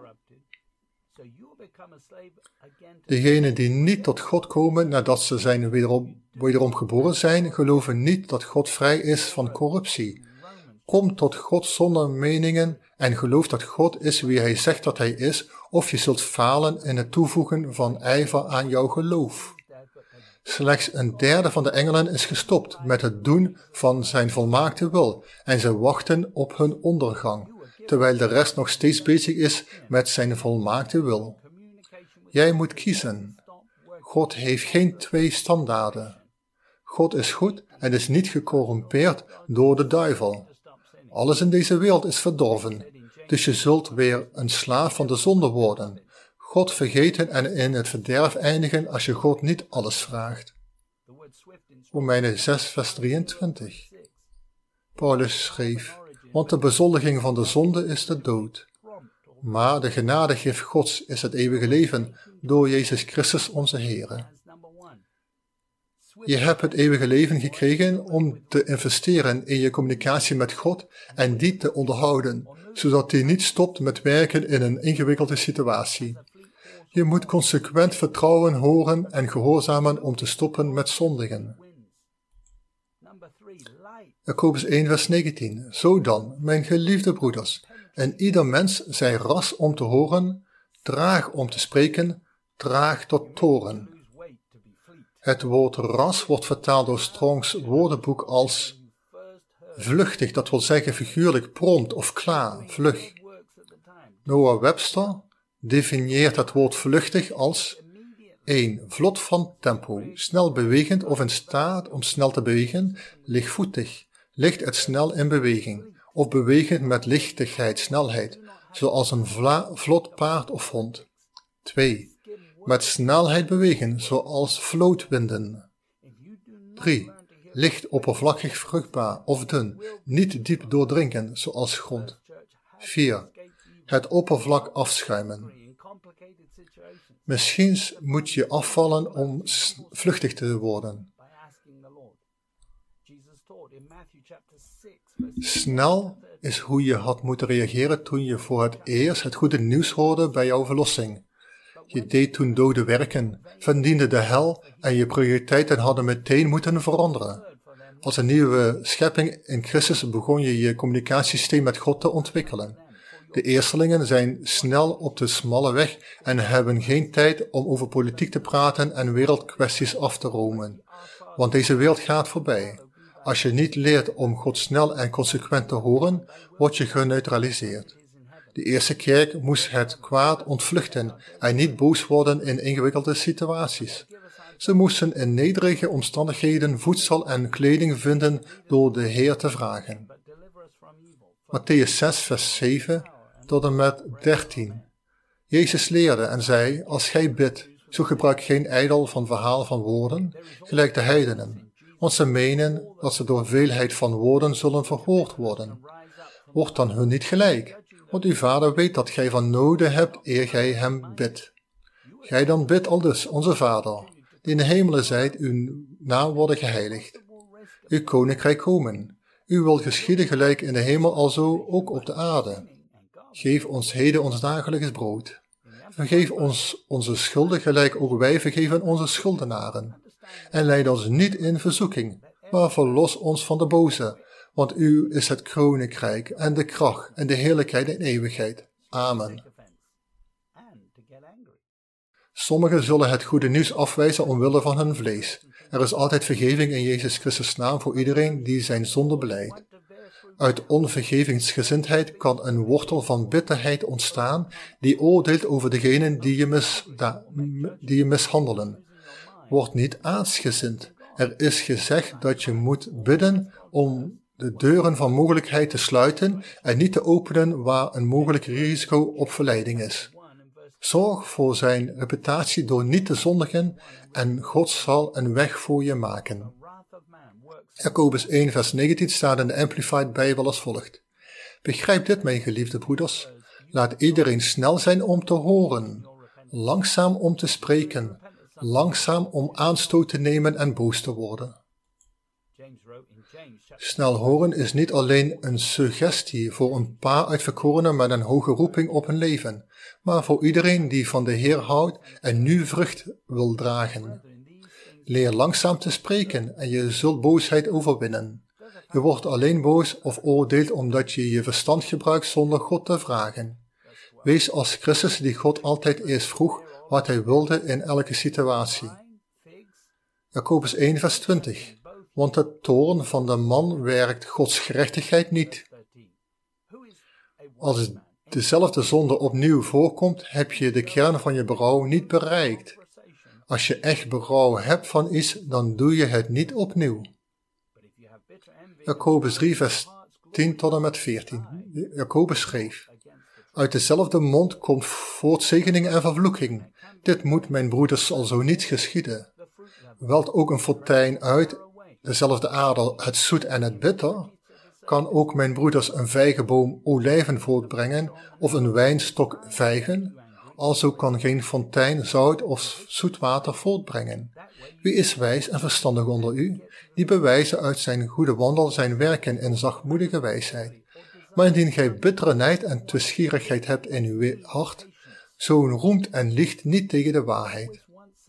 [SPEAKER 2] Degenen die niet tot God komen nadat ze zijn wederom geboren zijn, geloven niet dat God vrij is van corruptie. Kom tot God zonder meningen en geloof dat God is wie hij zegt dat hij is, of je zult falen in het toevoegen van ijver aan jouw geloof. Slechts een derde van de engelen is gestopt met het doen van zijn volmaakte wil en ze wachten op hun ondergang, terwijl de rest nog steeds bezig is met zijn volmaakte wil. Jij moet kiezen. God heeft geen twee standaarden. God is goed en is niet gecorrumpeerd door de duivel. Alles in deze wereld is verdorven, dus je zult weer een slaaf van de zonde worden. God vergeten en in het verderf eindigen als je God niet alles vraagt. Romeinen 6 vers 23. Paulus schreef, want de bezoldiging van de zonde is de dood. Maar de genadegift Gods is het eeuwige leven door Jezus Christus onze Heere. Je hebt het eeuwige leven gekregen om te investeren in je communicatie met God en die te onderhouden, zodat die niet stopt met werken in een ingewikkelde situatie. Je moet consequent vertrouwen, horen en gehoorzamen om te stoppen met zondigen. Jacobus 1 vers 19. Zo dan, mijn geliefde broeders, en ieder mens zij ras om te horen, traag om te spreken, traag tot toorn. Het woord ras wordt vertaald door Strongs woordenboek als vluchtig, dat wil zeggen figuurlijk prompt of klaar, vlug. Noah Webster definieert het woord vluchtig als 1. Vlot van tempo, snel bewegend of in staat om snel te bewegen, lichtvoetig, ligt het snel in beweging, of bewegend met lichtigheid, snelheid, zoals een vlot paard of hond. 2. Met snelheid bewegen, zoals vlootwinden. 3. Licht, oppervlakkig, vruchtbaar of dun, niet diep doordringen, zoals grond. 4. Het oppervlak afschuimen. Misschien moet je afvallen om vluchtig te worden. Snel is hoe je had moeten reageren toen je voor het eerst het goede nieuws hoorde bij jouw verlossing. Je deed toen dode werken, verdiende de hel en je prioriteiten hadden meteen moeten veranderen. Als een nieuwe schepping in Christus begon je je communicatiesysteem met God te ontwikkelen. De eerstelingen zijn snel op de smalle weg en hebben geen tijd om over politiek te praten en wereldkwesties af te romen. Want deze wereld gaat voorbij. Als je niet leert om God snel en consequent te horen, word je geneutraliseerd. De eerste kerk moest het kwaad ontvluchten en niet boos worden in ingewikkelde situaties. Ze moesten in nederige omstandigheden voedsel en kleding vinden door de Heer te vragen. Mattheüs 6 vers 7 tot en met 13. Jezus leerde en zei, als gij bidt, zo gebruik geen ijdel van verhaal van woorden, gelijk de heidenen, want ze menen dat ze door veelheid van woorden zullen verhoord worden. Word dan hun niet gelijk, want uw vader weet dat gij van noden hebt eer gij hem bidt. Gij dan bidt aldus, onze vader, die in de hemelen zijt, uw naam worden geheiligd. Uw koninkrijk komen. U wil geschieden gelijk in de hemel alzo ook op de aarde. Geef ons heden ons dagelijks brood. Vergeef ons onze schulden gelijk ook wij vergeven onze schuldenaren. En leid ons niet in verzoeking, maar verlos ons van de boze. Want u is het koninkrijk en de kracht en de heerlijkheid in eeuwigheid. Amen. Sommigen zullen het goede nieuws afwijzen omwille van hun vlees. Er is altijd vergeving in Jezus Christus' naam voor iedereen die zijn zonde belijdt. Uit onvergevingsgezindheid kan een wortel van bitterheid ontstaan die oordeelt over degenen die je mishandelen. Word niet aardsgezind. Er is gezegd dat je moet bidden om de deuren van mogelijkheid te sluiten en niet te openen waar een mogelijk risico op verleiding is. Zorg voor zijn reputatie door niet te zondigen en God zal een weg voor je maken. Jacobus 1 vers 19 staat in de Amplified Bijbel als volgt. Begrijp dit, mijn geliefde broeders. Laat iedereen snel zijn om te horen, langzaam om te spreken, langzaam om aanstoot te nemen en boos te worden. Snel horen is niet alleen een suggestie voor een paar uitverkorenen met een hoge roeping op hun leven, maar voor iedereen die van de Heer houdt en nu vrucht wil dragen. Leer langzaam te spreken en je zult boosheid overwinnen. Je wordt alleen boos of oordeelt omdat je je verstand gebruikt zonder God te vragen. Wees als Christus die God altijd eerst vroeg wat hij wilde in elke situatie. Jacobus 1 vers 20. Want de toorn van de man werkt Gods gerechtigheid niet. Als dezelfde zonde opnieuw voorkomt, heb je de kern van je berouw niet bereikt. Als je echt berouw hebt van iets, dan doe je het niet opnieuw. Jacobus 3 vers 10 tot en met 14. Jacobus schreef: Uit dezelfde mond komt voort zegening en vervloeking. Dit moet, mijn broeders, alzo niet geschieden. Welt ook een fontein uit dezelfde aarde het zoet en het bitter? Kan ook, mijn broeders, een vijgenboom olijven voortbrengen of een wijnstok vijgen? Alzo kan geen fontein zout of zoet water voortbrengen. Wie is wijs en verstandig onder u? Die bewijzen uit zijn goede wandel zijn werken in zachtmoedige wijsheid. Maar indien gij bittere nijd en twistgierigheid hebt in uw hart, zo roemt en liegt niet tegen de waarheid.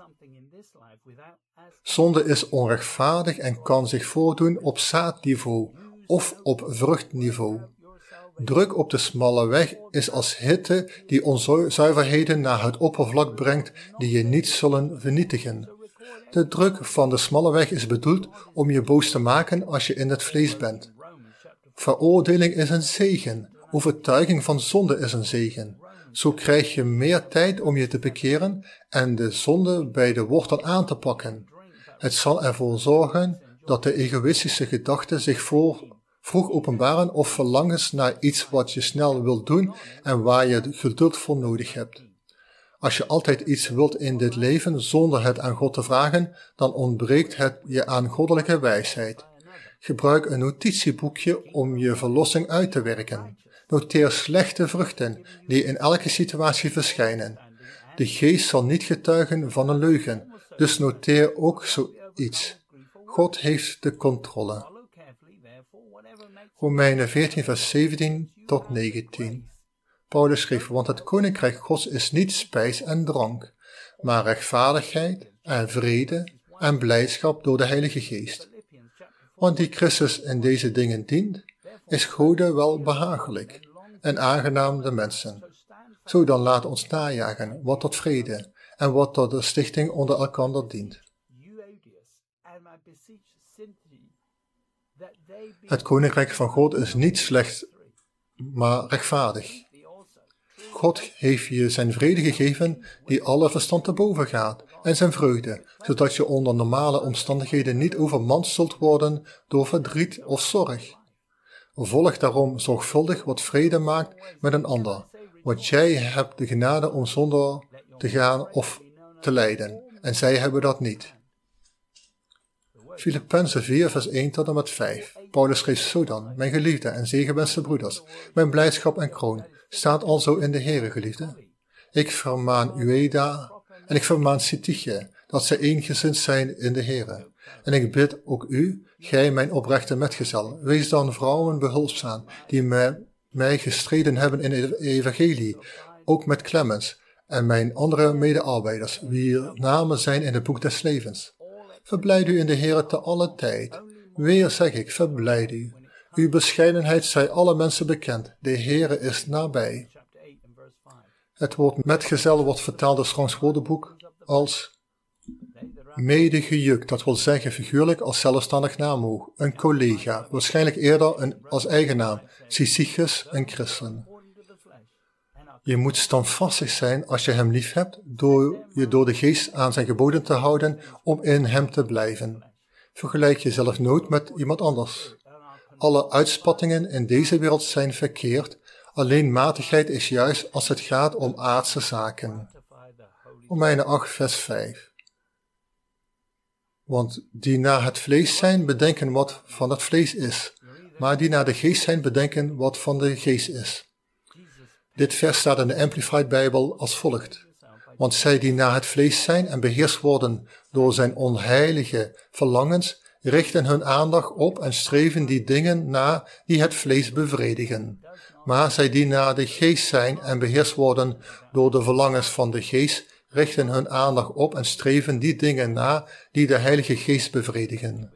[SPEAKER 2] Zonde is onrechtvaardig en kan zich voordoen op zaadniveau of op vruchtniveau. Druk op de smalle weg is als hitte die onzuiverheden naar het oppervlak brengt die je niet zullen vernietigen. De druk van de smalle weg is bedoeld om je boos te maken als je in het vlees bent. Veroordeling is een zegen, overtuiging van zonde is een zegen. Zo krijg je meer tijd om je te bekeren en de zonde bij de wortel aan te pakken. Het zal ervoor zorgen dat de egoïstische gedachten zich vroeg openbaren of verlangens naar iets wat je snel wilt doen en waar je geduld voor nodig hebt. Als je altijd iets wilt in dit leven zonder het aan God te vragen, dan ontbreekt het je aan goddelijke wijsheid. Gebruik een notitieboekje om je verlossing uit te werken. Noteer slechte vruchten die in elke situatie verschijnen. De geest zal niet getuigen van een leugen, dus noteer ook zoiets. God heeft de controle. Romeinen 14 vers 17 tot 19. Paulus schreef, want het koninkrijk Gods is niet spijs en drank, maar rechtvaardigheid en vrede en blijdschap door de Heilige Geest. Want die Christus in deze dingen dient, is Gode wel behagelijk en aangenaam de mensen. Zo dan laat ons najagen wat tot vrede en wat tot de stichting onder elkander dient. Het koninkrijk van God is niet slecht, maar rechtvaardig. God heeft je zijn vrede gegeven die alle verstand te boven gaat en zijn vreugde, zodat je onder normale omstandigheden niet overmand zult worden door verdriet of zorg. Volg daarom zorgvuldig wat vrede maakt met een ander, want jij hebt de genade om zonder te gaan of te lijden, en zij hebben dat niet. Filippenzen 4 vers 1 tot en met 5. Paulus schreef zo dan, mijn geliefde en zegenwenste broeders, mijn blijdschap en kroon, staat alzo in de Heere, geliefde. Ik vermaan Ueda en ik vermaan Syntyche, dat zij eensgezind zijn in de Heere. En ik bid ook u, gij mijn oprechte metgezel, wees dan vrouwen behulpzaam, die met mij gestreden hebben in het evangelie, ook met Clemens en mijn andere medearbeiders, wier namen zijn in het boek des levens. Verblijd u in de Heere te alle tijd. Weer zeg ik, verblijd u. Uw bescheidenheid zij alle mensen bekend. De Heere is nabij. Het woord metgezel wordt vertaald door Strongs woordenboek als medegejukt, dat wil zeggen figuurlijk als zelfstandig naamwoord, een collega, waarschijnlijk eerder als eigennaam, syzygus, een christen. Je moet standvastig zijn als je hem lief hebt, door je door de geest aan zijn geboden te houden om in hem te blijven. Vergelijk jezelf nooit met iemand anders. Alle uitspattingen in deze wereld zijn verkeerd, alleen matigheid is juist als het gaat om aardse zaken. Romeinen 8 vers 5. Want die naar het vlees zijn, bedenken wat van het vlees is, maar die naar de geest zijn, bedenken wat van de geest is. Dit vers staat in de Amplified Bijbel als volgt. Want zij die naar het vlees zijn en beheerst worden door zijn onheilige verlangens, richten hun aandacht op en streven die dingen na die het vlees bevredigen. Maar zij die naar de geest zijn en beheerst worden door de verlangens van de geest, richten hun aandacht op en streven die dingen na die de Heilige Geest bevredigen.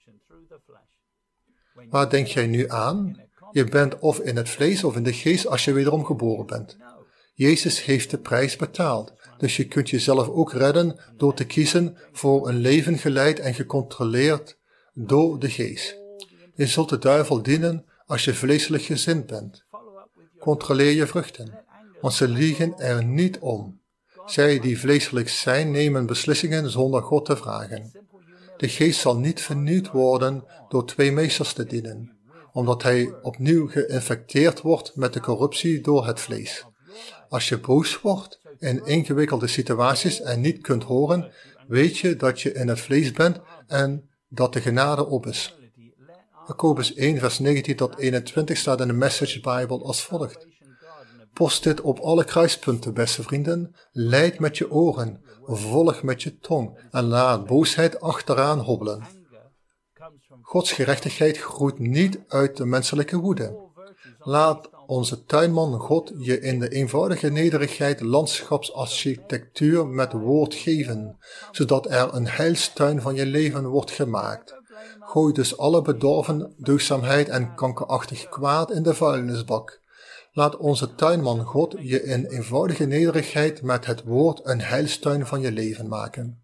[SPEAKER 2] Waar denk jij nu aan? Je bent of in het vlees of in de geest als je wederom geboren bent. Jezus heeft de prijs betaald, dus je kunt jezelf ook redden door te kiezen voor een leven geleid en gecontroleerd door de geest. Je zult de duivel dienen als je vleeselijk gezind bent. Controleer je vruchten, want ze liegen er niet om. Zij die vleeselijk zijn, nemen beslissingen zonder God te vragen. De geest zal niet vernieuwd worden door twee meesters te dienen, omdat hij opnieuw geïnfecteerd wordt met de corruptie door het vlees. Als je boos wordt in ingewikkelde situaties en niet kunt horen, weet je dat je in het vlees bent en dat de genade op is. Jacobus 1 vers 19 tot 21 staat in de Message Bible als volgt. Post dit op alle kruispunten, beste vrienden. Leid met je oren, volg met je tong en laat boosheid achteraan hobbelen. Gods gerechtigheid groeit niet uit de menselijke woede. Laat onze tuinman God je in de eenvoudige nederigheid landschapsarchitectuur met woord geven, zodat er een heilstuin van je leven wordt gemaakt. Gooi dus alle bedorven deugdzaamheid en kankerachtig kwaad in de vuilnisbak. Laat onze tuinman God je in eenvoudige nederigheid met het woord een heilstuin van je leven maken.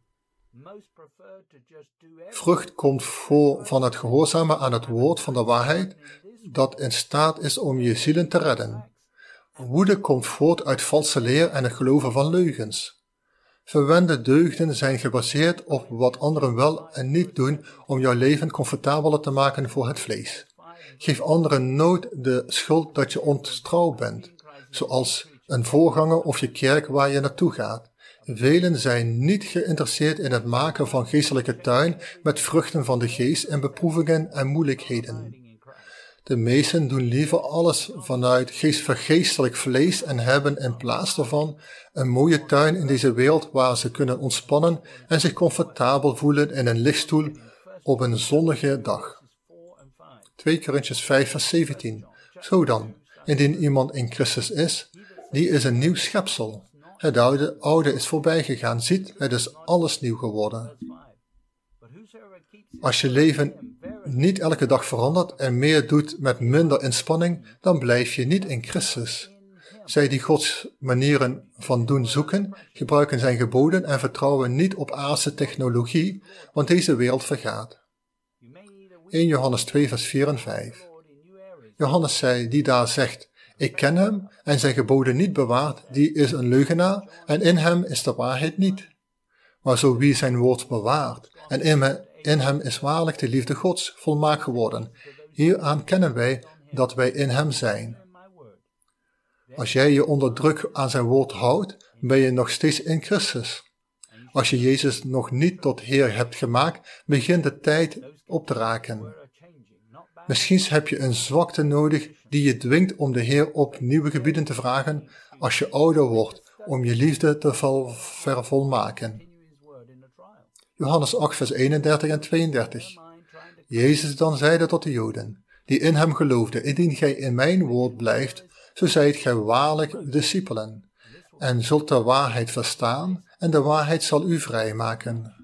[SPEAKER 2] Vrucht komt van het gehoorzamen aan het woord van de waarheid, dat in staat is om je zielen te redden. Woede komt voort uit valse leer en het geloven van leugens. Verwende deugden zijn gebaseerd op wat anderen wel en niet doen om jouw leven comfortabeler te maken voor het vlees. Geef anderen nooit de schuld dat je ontrouw bent, zoals een voorganger of je kerk waar je naartoe gaat. Velen zijn niet geïnteresseerd in het maken van geestelijke tuin met vruchten van de geest en beproevingen en moeilijkheden. De meesten doen liever alles vanuit vergeestelijk vlees en hebben in plaats daarvan een mooie tuin in deze wereld waar ze kunnen ontspannen en zich comfortabel voelen in een lichtstoel op een zonnige dag. 2 Korintiërs 5 vers 17. Zo dan, indien iemand in Christus is, die is een nieuw schepsel. Het oude is voorbij gegaan, ziet, het is alles nieuw geworden. Als je leven niet elke dag verandert en meer doet met minder inspanning, dan blijf je niet in Christus. Zij die Gods manieren van doen zoeken, gebruiken zijn geboden en vertrouwen niet op aardse technologie, want deze wereld vergaat. 1 Johannes 2 vers 4 en 5. Johannes zei, die daar zegt, ik ken hem en zijn geboden niet bewaart, die is een leugenaar en in hem is de waarheid niet. Maar zo wie zijn woord bewaart en in hem is waarlijk de liefde Gods volmaakt geworden. Hieraan kennen wij dat wij in hem zijn. Als jij je onder druk aan zijn woord houdt, ben je nog steeds in Christus. Als je Jezus nog niet tot Heer hebt gemaakt, begint de tijd op te raken. Misschien heb je een zwakte nodig die je dwingt om de Heer op nieuwe gebieden te vragen als je ouder wordt, om je liefde te vervolmaken. Johannes 8 vers 31 en 32. Jezus dan zeide tot de Joden, die in hem geloofden, indien gij in mijn woord blijft, zo zijt gij waarlijk discipelen, en zult de waarheid verstaan, en de waarheid zal u vrijmaken.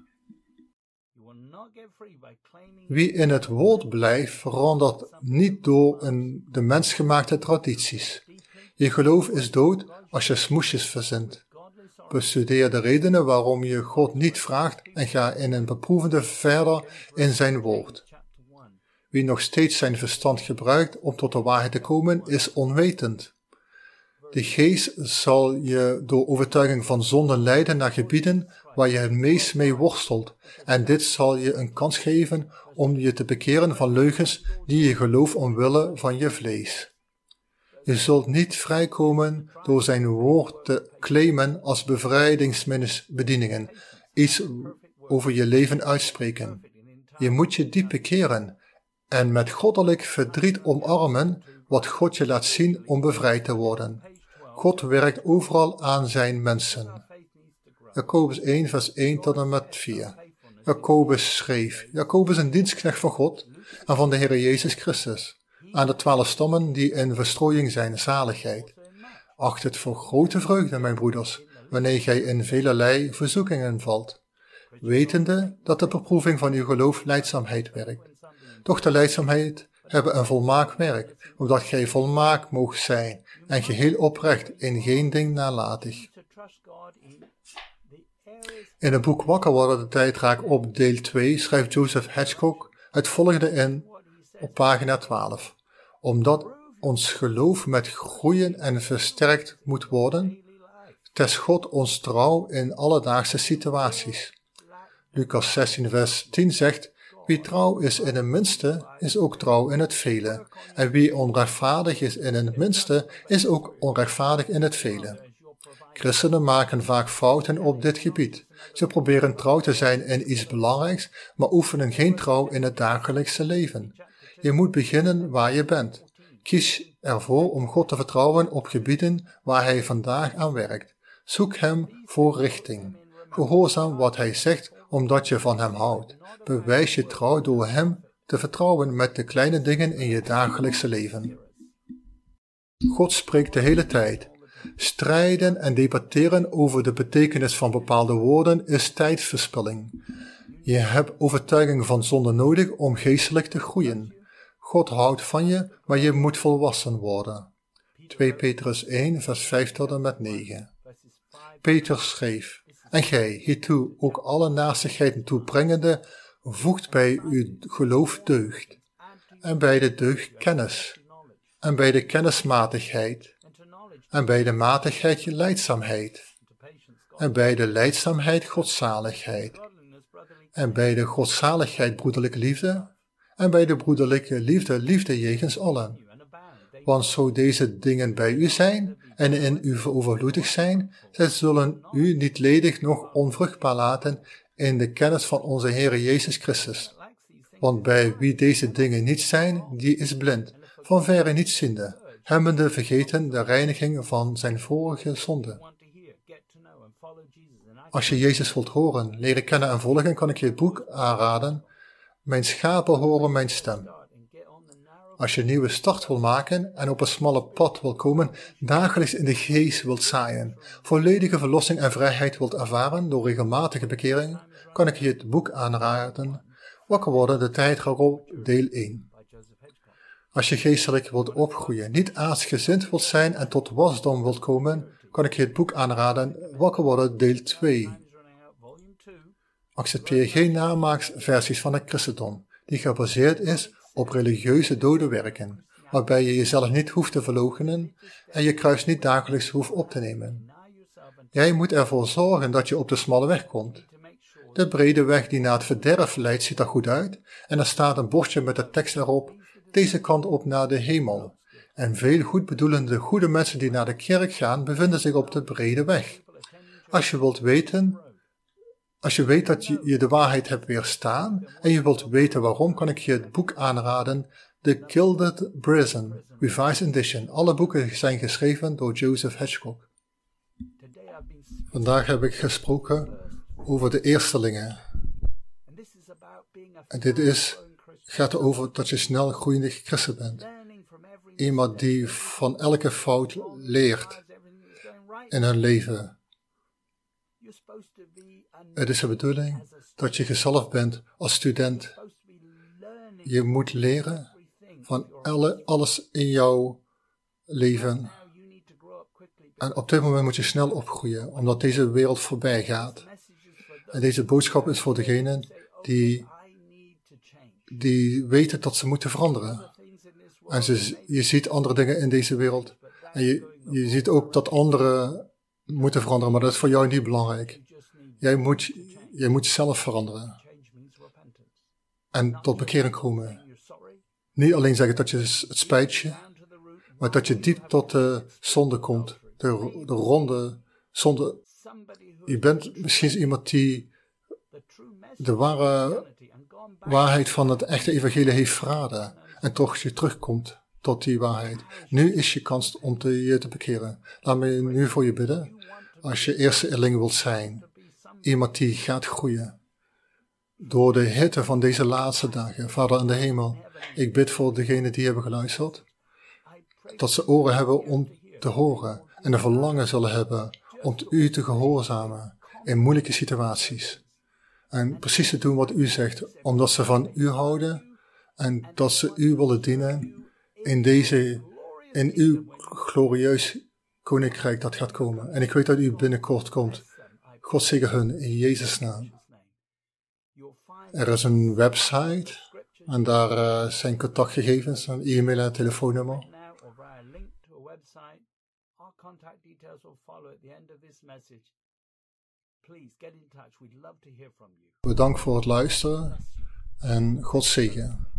[SPEAKER 2] Wie in het woord blijft, verandert niet door de mensgemaakte tradities. Je geloof is dood als je smoesjes verzint. Bestudeer de redenen waarom je God niet vraagt en ga in een beproevende verder in zijn woord. Wie nog steeds zijn verstand gebruikt om tot de waarheid te komen, is onwetend. De geest zal je door overtuiging van zonde leiden naar gebieden waar je het meest mee worstelt, en dit zal je een kans geven om je te bekeren van leugens die je gelooft omwille van je vlees. Je zult niet vrijkomen door zijn woord te claimen als bevrijdingsbedieningen, iets over je leven uitspreken. Je moet je diep bekeren en met goddelijk verdriet omarmen wat God je laat zien om bevrijd te worden. God werkt overal aan zijn mensen. Jacobus 1 vers 1 tot en met 4. Jacobus schreef, Jacobus een dienstknecht van God en van de Heer Jezus Christus, aan de 12 stammen die in verstrooiing zijn, zaligheid. Acht het voor grote vreugde, mijn broeders, wanneer gij in velerlei verzoekingen valt, wetende dat de beproeving van uw geloof lijdzaamheid werkt. Doch de lijdzaamheid hebben een volmaakt werk, opdat gij volmaakt moogt zijn en geheel oprecht, in geen ding nalatig. In het boek Wakker worden, de tijd raakt op deel 2, schrijft Joseph Hitchcock het volgende in op pagina 12. Omdat ons geloof met groeien en versterkt moet worden, test God ons trouw in alledaagse situaties. Lucas 16 vers 10 zegt, wie trouw is in het minste, is ook trouw in het vele. En wie onrechtvaardig is in het minste, is ook onrechtvaardig in het vele. Christenen maken vaak fouten op dit gebied. Ze proberen trouw te zijn in iets belangrijks, maar oefenen geen trouw in het dagelijkse leven. Je moet beginnen waar je bent. Kies ervoor om God te vertrouwen op gebieden waar Hij vandaag aan werkt. Zoek Hem voor richting. Gehoorzaam wat Hij zegt, omdat je van Hem houdt. Bewijs je trouw door Hem te vertrouwen met de kleine dingen in je dagelijkse leven. God spreekt de hele tijd. Strijden en debatteren over de betekenis van bepaalde woorden is tijdverspilling. Je hebt overtuiging van zonde nodig om geestelijk te groeien. God houdt van je, maar je moet volwassen worden. 2 Petrus 1 vers 5 tot en met 9. Peter schreef, en gij, hiertoe ook alle naastigheden toebrengende, voegt bij uw geloof deugd, en bij de deugd kennis, en bij de kennismatigheid, en bij de matigheid lijdzaamheid, en bij de lijdzaamheid godzaligheid, en bij de godzaligheid broederlijke liefde, en bij de broederlijke liefde jegens allen. Want zo deze dingen bij u zijn, en in u overvloedig zijn, zij zullen u niet ledig noch onvruchtbaar laten in de kennis van onze Heer Jezus Christus. Want bij wie deze dingen niet zijn, die is blind, van verre niet ziende, hebbende vergeten de reiniging van zijn vorige zonde. Als je Jezus wilt horen, leren kennen en volgen, kan ik je het boek aanraden, Mijn schapen horen mijn stem. Als je een nieuwe start wil maken en op een smalle pad wil komen, dagelijks in de geest wilt zaaien, volledige verlossing en vrijheid wilt ervaren door regelmatige bekering, kan ik je het boek aanraden, Wakker worden, de tijd erop, deel 1. Als je geestelijk wilt opgroeien, niet aardsgezind wilt zijn en tot wasdom wilt komen, kan ik je het boek aanraden, Wakker worden, deel 2. Accepteer geen namaaksversies van het christendom, die gebaseerd is op religieuze dode werken, waarbij je jezelf niet hoeft te verloochenen en je kruis niet dagelijks hoeft op te nemen. Jij moet ervoor zorgen dat je op de smalle weg komt. De brede weg die naar het verderf leidt ziet er goed uit en er staat een bordje met de tekst erop, deze kant op naar de hemel. En veel goedbedoelende goede mensen die naar de kerk gaan, bevinden zich op de brede weg. Als je weet dat je de waarheid hebt weerstaan en je wilt weten waarom, kan ik je het boek aanraden, The Gilded Prison, Revised Edition. Alle boeken zijn geschreven door Joseph Hitchcock. Vandaag heb ik gesproken over de eerstelingen. En gaat erover dat je snel groeiende christen bent. Iemand die van elke fout leert in hun leven. Het is de bedoeling dat je gezalfd bent als student. Je moet leren van alles in jouw leven. En op dit moment moet je snel opgroeien, omdat deze wereld voorbij gaat. En deze boodschap is voor degenen die weten dat ze moeten veranderen. En je ziet andere dingen in deze wereld. En je ziet ook dat anderen moeten veranderen, maar dat is voor jou niet belangrijk. Jij moet zelf veranderen. En tot bekering komen. Niet alleen zeggen dat je het spijt je, maar dat je diep tot de zonde komt. De ronde zonde. Je bent misschien iemand die de waarheid van het echte evangelie heeft verraden. En toch je terugkomt tot die waarheid. Nu is je kans om je te bekeren. Laat me nu voor je bidden. Als je eerste leerling wilt zijn. Iemand die gaat groeien. Door de hitte van deze laatste dagen. Vader in de hemel. Ik bid voor degenen die hebben geluisterd. Dat ze oren hebben om te horen. En een verlangen zullen hebben om u te gehoorzamen. In moeilijke situaties. En precies te doen wat u zegt. Omdat ze van u houden. En dat ze u willen dienen. In uw glorieus koninkrijk dat gaat komen. En ik weet dat u binnenkort komt. God zegen hun in Jezus' naam. Er is een website. En daar zijn contactgegevens. Een e-mail en een telefoonnummer. Bedankt voor het luisteren. En God zegen.